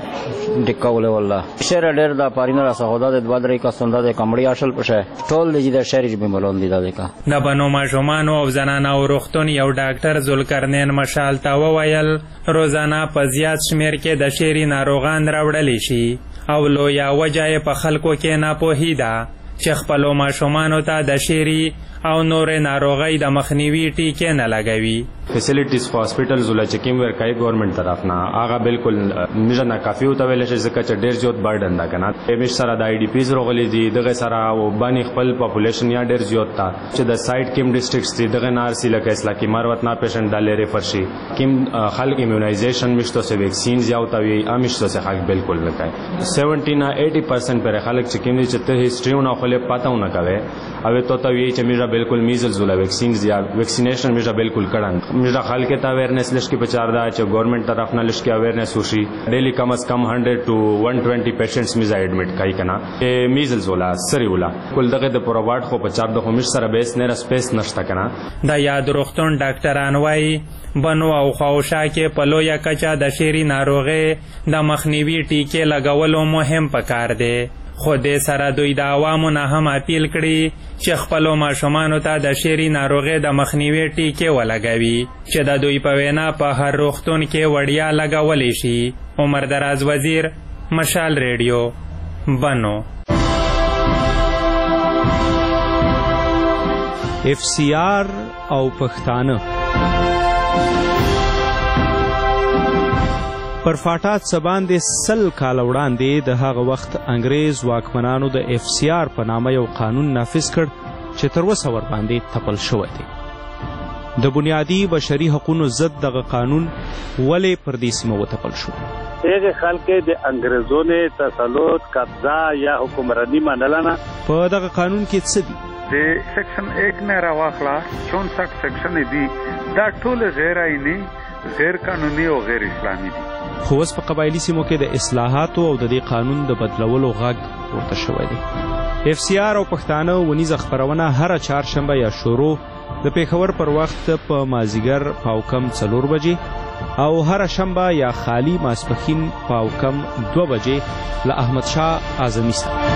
ډکاوله والله شهر ډېر دا پارینه را سهودا د دوه درې کا سنده د کمړی اصل پشه ټول دې د شهر جی بیماران دي دا کا د بنو ماشومانو او زنانو روغتون یو ډاکټر ذوالقرنین مشال ته وویل روزانه په زیات شمیر کې د شعري ناروغان راوړلی شي او لویه وجه یې په خلکو کې ناپوهي ده چې خپلو ماشومانو ته د شعري او نور ناروغۍ د مخنیوي ټیکې نه لګوي. فیسیلیټیز په هاسپټلز ولا چې کوم ورکای ګورنمنت طرف نه هغه بالکل نشه نه کافي او ته ویل شي ځکه چې ډېر زیات برډن ده کنه. همیش سره د آی ډی پیز روغلي دي دغه سره او باندې خپل پاپولیشن یا ډېر زیات تا چې د سایډ کیم ډیسټریکټس دي دغه نارسي لکه اسلا کی مروت نه پیشنټ د لری فرشي کیم خلک ایمونایزیشن مشته سه ویکسین یا او ته وی امشته سه خلک بالکل نه کوي. سیونټي نه ایټي پرسنټ پر خلک چې کوم دي چې ته هیستریو نه خپل پاتاو نه کوي او ته ته وی چې میرا بالکل میزلز ولا ویکسینز یا ویکسینیشن میرا بالکل کړه میرا خلک ته اویرنس لشکې په چار دا چې ګورنمنت طرف نه لشکې اویرنس وشي ډیلی کم از کم هنډریډ ټو ون ټوینټي پیشنټس میز ایډمټ کوي کنه میزلز ولا سری ولا کول دغه د پروواټ خو په چار د همیش سره بیس نه سپیس نشته کنه. د یاد روغتون ډاکټران وایي بنو او خواوشا کې په لویه کچه د شعري ناروغۍ د مخنیوي ټیکې لګولو مهم پکار دی. خو دې سره دوی د عوامو نه هم اپیل کړي چې خپلو ماشومانو ته د شعري ناروغۍ د مخنیوي ټیکې ولګوي چې د دوی په وینا په هر روغتون کې وړیا لګولی شي. عمر دراز وزیر مشال ریډیو بنو. اف سی آر او پښتانه پر فاټات سباندې سل کال وړاندې د هغه وخت انګریز واکمنانو د اف سی آر په نامه یو قانون نافذ کړ چې تر اوسه ورباندې تپل شوی دی. د بنیادي بشري حقوقو ضد دغه قانون ولې پر دې سیمه وتپل شو؟ هغه خلک د انګریزونو تسلط قبضه یا حکمرانی منله نه. په دغه قانون کې څه دي؟ د سیکشن ایک نه راواخلا چونسٹھ سیکشن دي دا ټول غیر آئینی غیر قانوني او غیر اسلامي دي. خو اوس په قبایلي سیمو کې د اصلاحاتو او د دې قانون د بدلولو غږ پورته شوی دی. اف سی آر او پښتانه ونیزه خپرونه هره چهارشنبه یا شروع د پیښور پر وخت په مازیګر پاوکم څلور بجې او هره شنبه یا خالی ماسپښین پاوکم دوه بجې له احمد شاه اعظمي سره.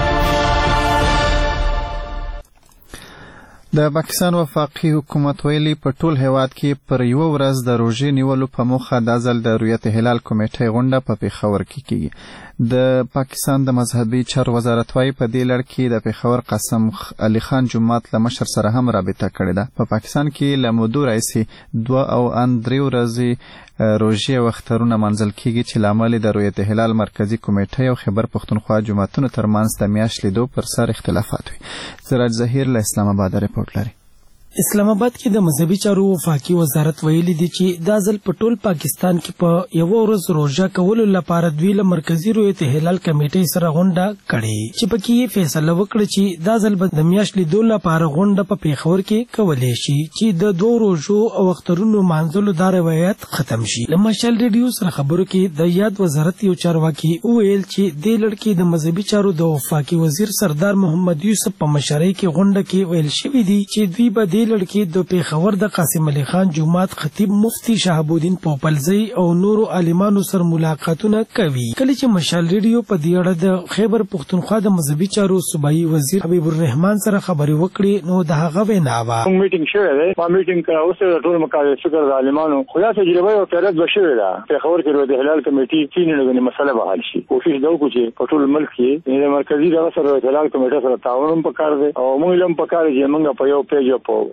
د پاکستان وفاقي حکومت ویلي په ټول هیواد کې پر یو ورځ د روژې نیولو په موخه دا ځل د رویت هلال کمیټې غونډه په پېښور کې کیږي. د پاکستان د مذهبي چارو وزارت وايي په دې لړ کې د پېښور قاسم علي خان جومات له مشر سره هم رابطه کړې ده. په پاکستان کې له مودو راهیسې دوه او ان درې ورځې روژې او اخترونه منځل کیږي چې له امله د رویت هلال مرکزي کمیټې او خیبر پښتونخوا جوماتونو ترمنځ د میاشت لیدو پر سر اختلافات وي. سراج ظهیر له اسلام آباد رپورټ لري. اسلام آباد کې د مذهبي چارو وفاقي وزارت ویلي دی چې دا ځل په ټول پاکستان کې په یو ورځ روژه کولو لپاره دوی له مرکزی رویت هلال کمیټې سره غونډه کړې چې پکې یې فیصله وکړه چې دا ځل به د میاشت لیدو لپاره غونډه په پیښور کې کولی شي چې د دوه روژو او اخترونو مانځلو دا روایت ختم شي. له مشال ریډیو سره خبرو کې د یاد وزارت یو چارواکي وویل چې دې لړ د مذهبي چارو د وفاقي وزیر سردار محمد یوسف په مشرۍ کې غونډه کې ویل شوی دی چې دوی به لړکی د پیښور د قاسم علي خان جماعت خطیب مفتی شهاب الدین پوپلزی او نورو عالمانو سره ملاقاتونه کوي. کله چې مشال ریډیو په دې اړه د خیبر پښتونخوا د مذهبي چارو صوبایي وزیر حبیب الرحمن سره خبرې وکړې نو د هغه وینا وا میټینګ شوی دی. ما میټینګ کړه اوس د ټول مقاله فکر د عالمانو خدا تجربه او پیرت بشوي دا پیښور کې د هلال کمیټې څینې غوښنه مسله به حل شي. کوشش دا وکړو چې په ټول ملک کې د مرکزی د سره د هلال کمیټې سره تعاون وکړو او موږ هم پکاره چې موږ په یو پیج په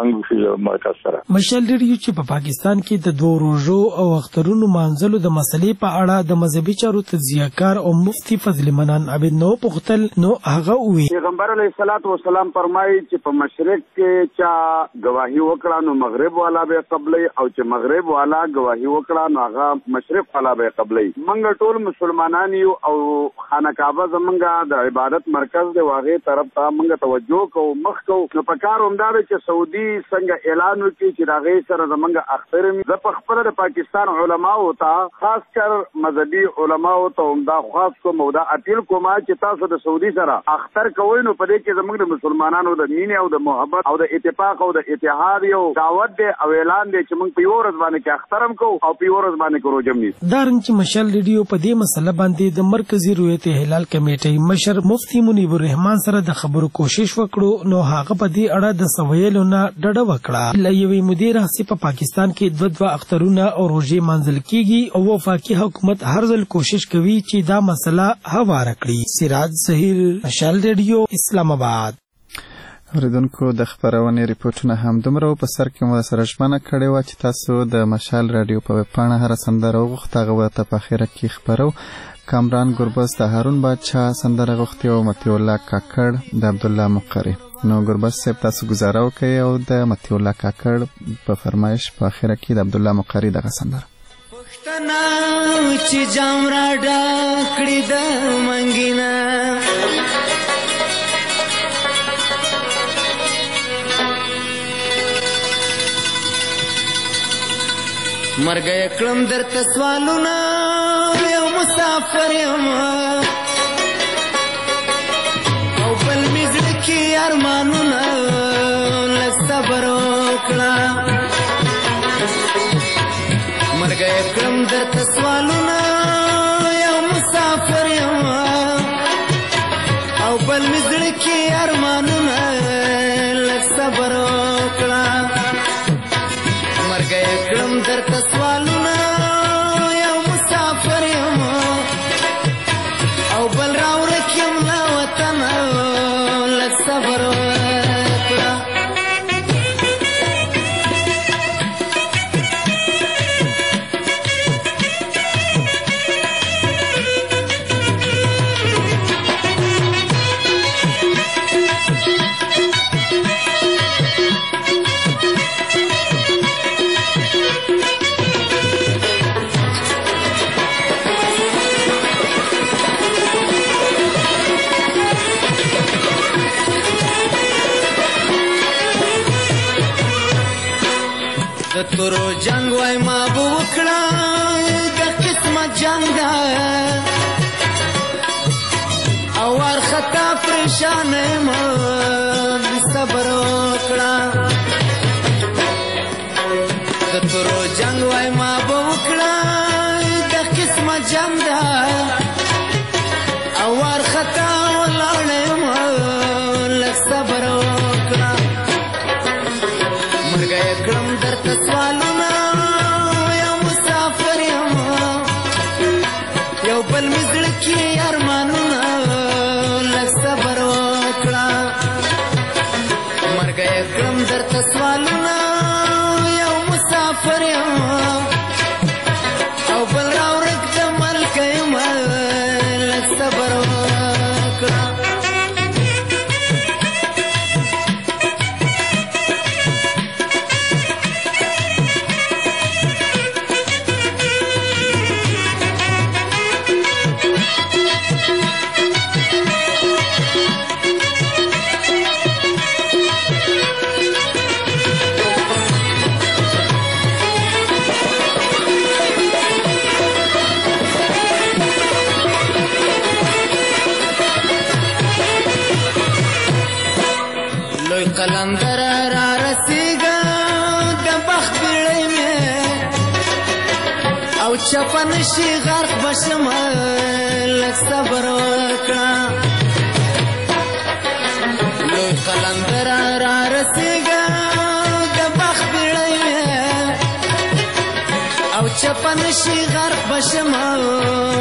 مشال ریډیو چې په پاکستان کې د دوه روژو او اخترونو مانځلو د مسلې په اړه د مذهبي چارو تجزیه‌کار او مفتی فضل منان عبد نو پختل نو هغه وی پیغمبر علیه الصلاۃ والسلام فرمایي چې په مشرق کې چا گواہی وکړه نو مغرب والا به قبلې او چې مغرب والا گواہی وکړه نو هغه مشرق والا به قبلې. موږ ټول مسلمانان یو او خانه کعبه زمونږ د عبادت مرکز دی واغې طرف ته موږ توجه کوو مخ کوو نو په کار همدا چې سعودي څنګه اعلان وکړي چې راغې سره زمونږ اختر زه په خپل د پاکستان علماو ته خاص کر مذهبي علماو ته همدا خاص کوم او دا اپیل کوم چې تاسو د سعودي سره اختر کوئ نو په دې کې زمونږ د مسلمانانو د مینې او د محبت او د اتفاق او د اتحاد یو دعوت دی او اعلان دی چې موږ په یو ورځ باندې کې اختر هم کوو او په یو ورځ باندې کې روژه هم نیسو. دا رنګ چې مشال ریډیو په دې مسله باندې د مرکزی رویت هلال کمیټې مشر مفتی منیب الرحمن سره د خبرو کوشش وکړو نو هغه په دې اړه د سویلو نه ډډه وکړه. لایوي مدیر هسي په پاکستان کې دوه دوه اخترونه او روژې مانځل کیږي او وفاقي حکومت هر ځل کوشش کوي چې دا مسله هواره کړي. سراج ظهیر مشال ریډیو اسلام آباد. اوریدونکو د خبرونې ریپورتونه هم دومره په سر کې مو سره ژمنه کړې وه چې تاسو د مشال راډیو په ویبپاڼه هره سندره وغوښته هغه به ته په اخره کې خپرو. کامران ګربز د هارون بادشاه سندره غوښتې او مطیع الله کاکړ د عبدالله مقری. نو ګربز صاحب تاسو گزاره وکړئ او د مطیع الله کاکړ په فرمایش په اخره کې د عبدالله مقری دغه سندره پښتنه چې جام را ډکړي د منګینا مرګ کړم درته سوالونه یو مسافر یم او بل مې زړه کې ارمانونه لږ صبر وکړه مرګ کړم درته سوالونه یو مسافر یم او بل مې زړه کې ارمانونه لږ صبر وکړه مرګ کړم درته سوالونه یو مسافر یم او بل راورک یم له وطنه لږ صبر وکړه د تورو جنگ وای ما به وکړه د قسمت جنگ ده او وارخطا پریشان یم صبر وکړه د تورو جنگ وای ما به وکړه د قسمت جنگ ده او وارخطا ولاړ یم لږ صبر وکړه مرګ کړم درته سوالونه یو مسافر یم یو بل مې زړه کې ارمانونه لږ صبر وکړه مرګ کړم درته سوالونه یو مسافر یم او بل راورک د ملک یم لږ صبر وکړه قلندر را رسیږه د بخت بیړۍ مې او چپن شي غرق بشم لږ صبر وکړه لوی قلندر را رسیږه د بخت بیړۍ مې او چپن شي غرق بشم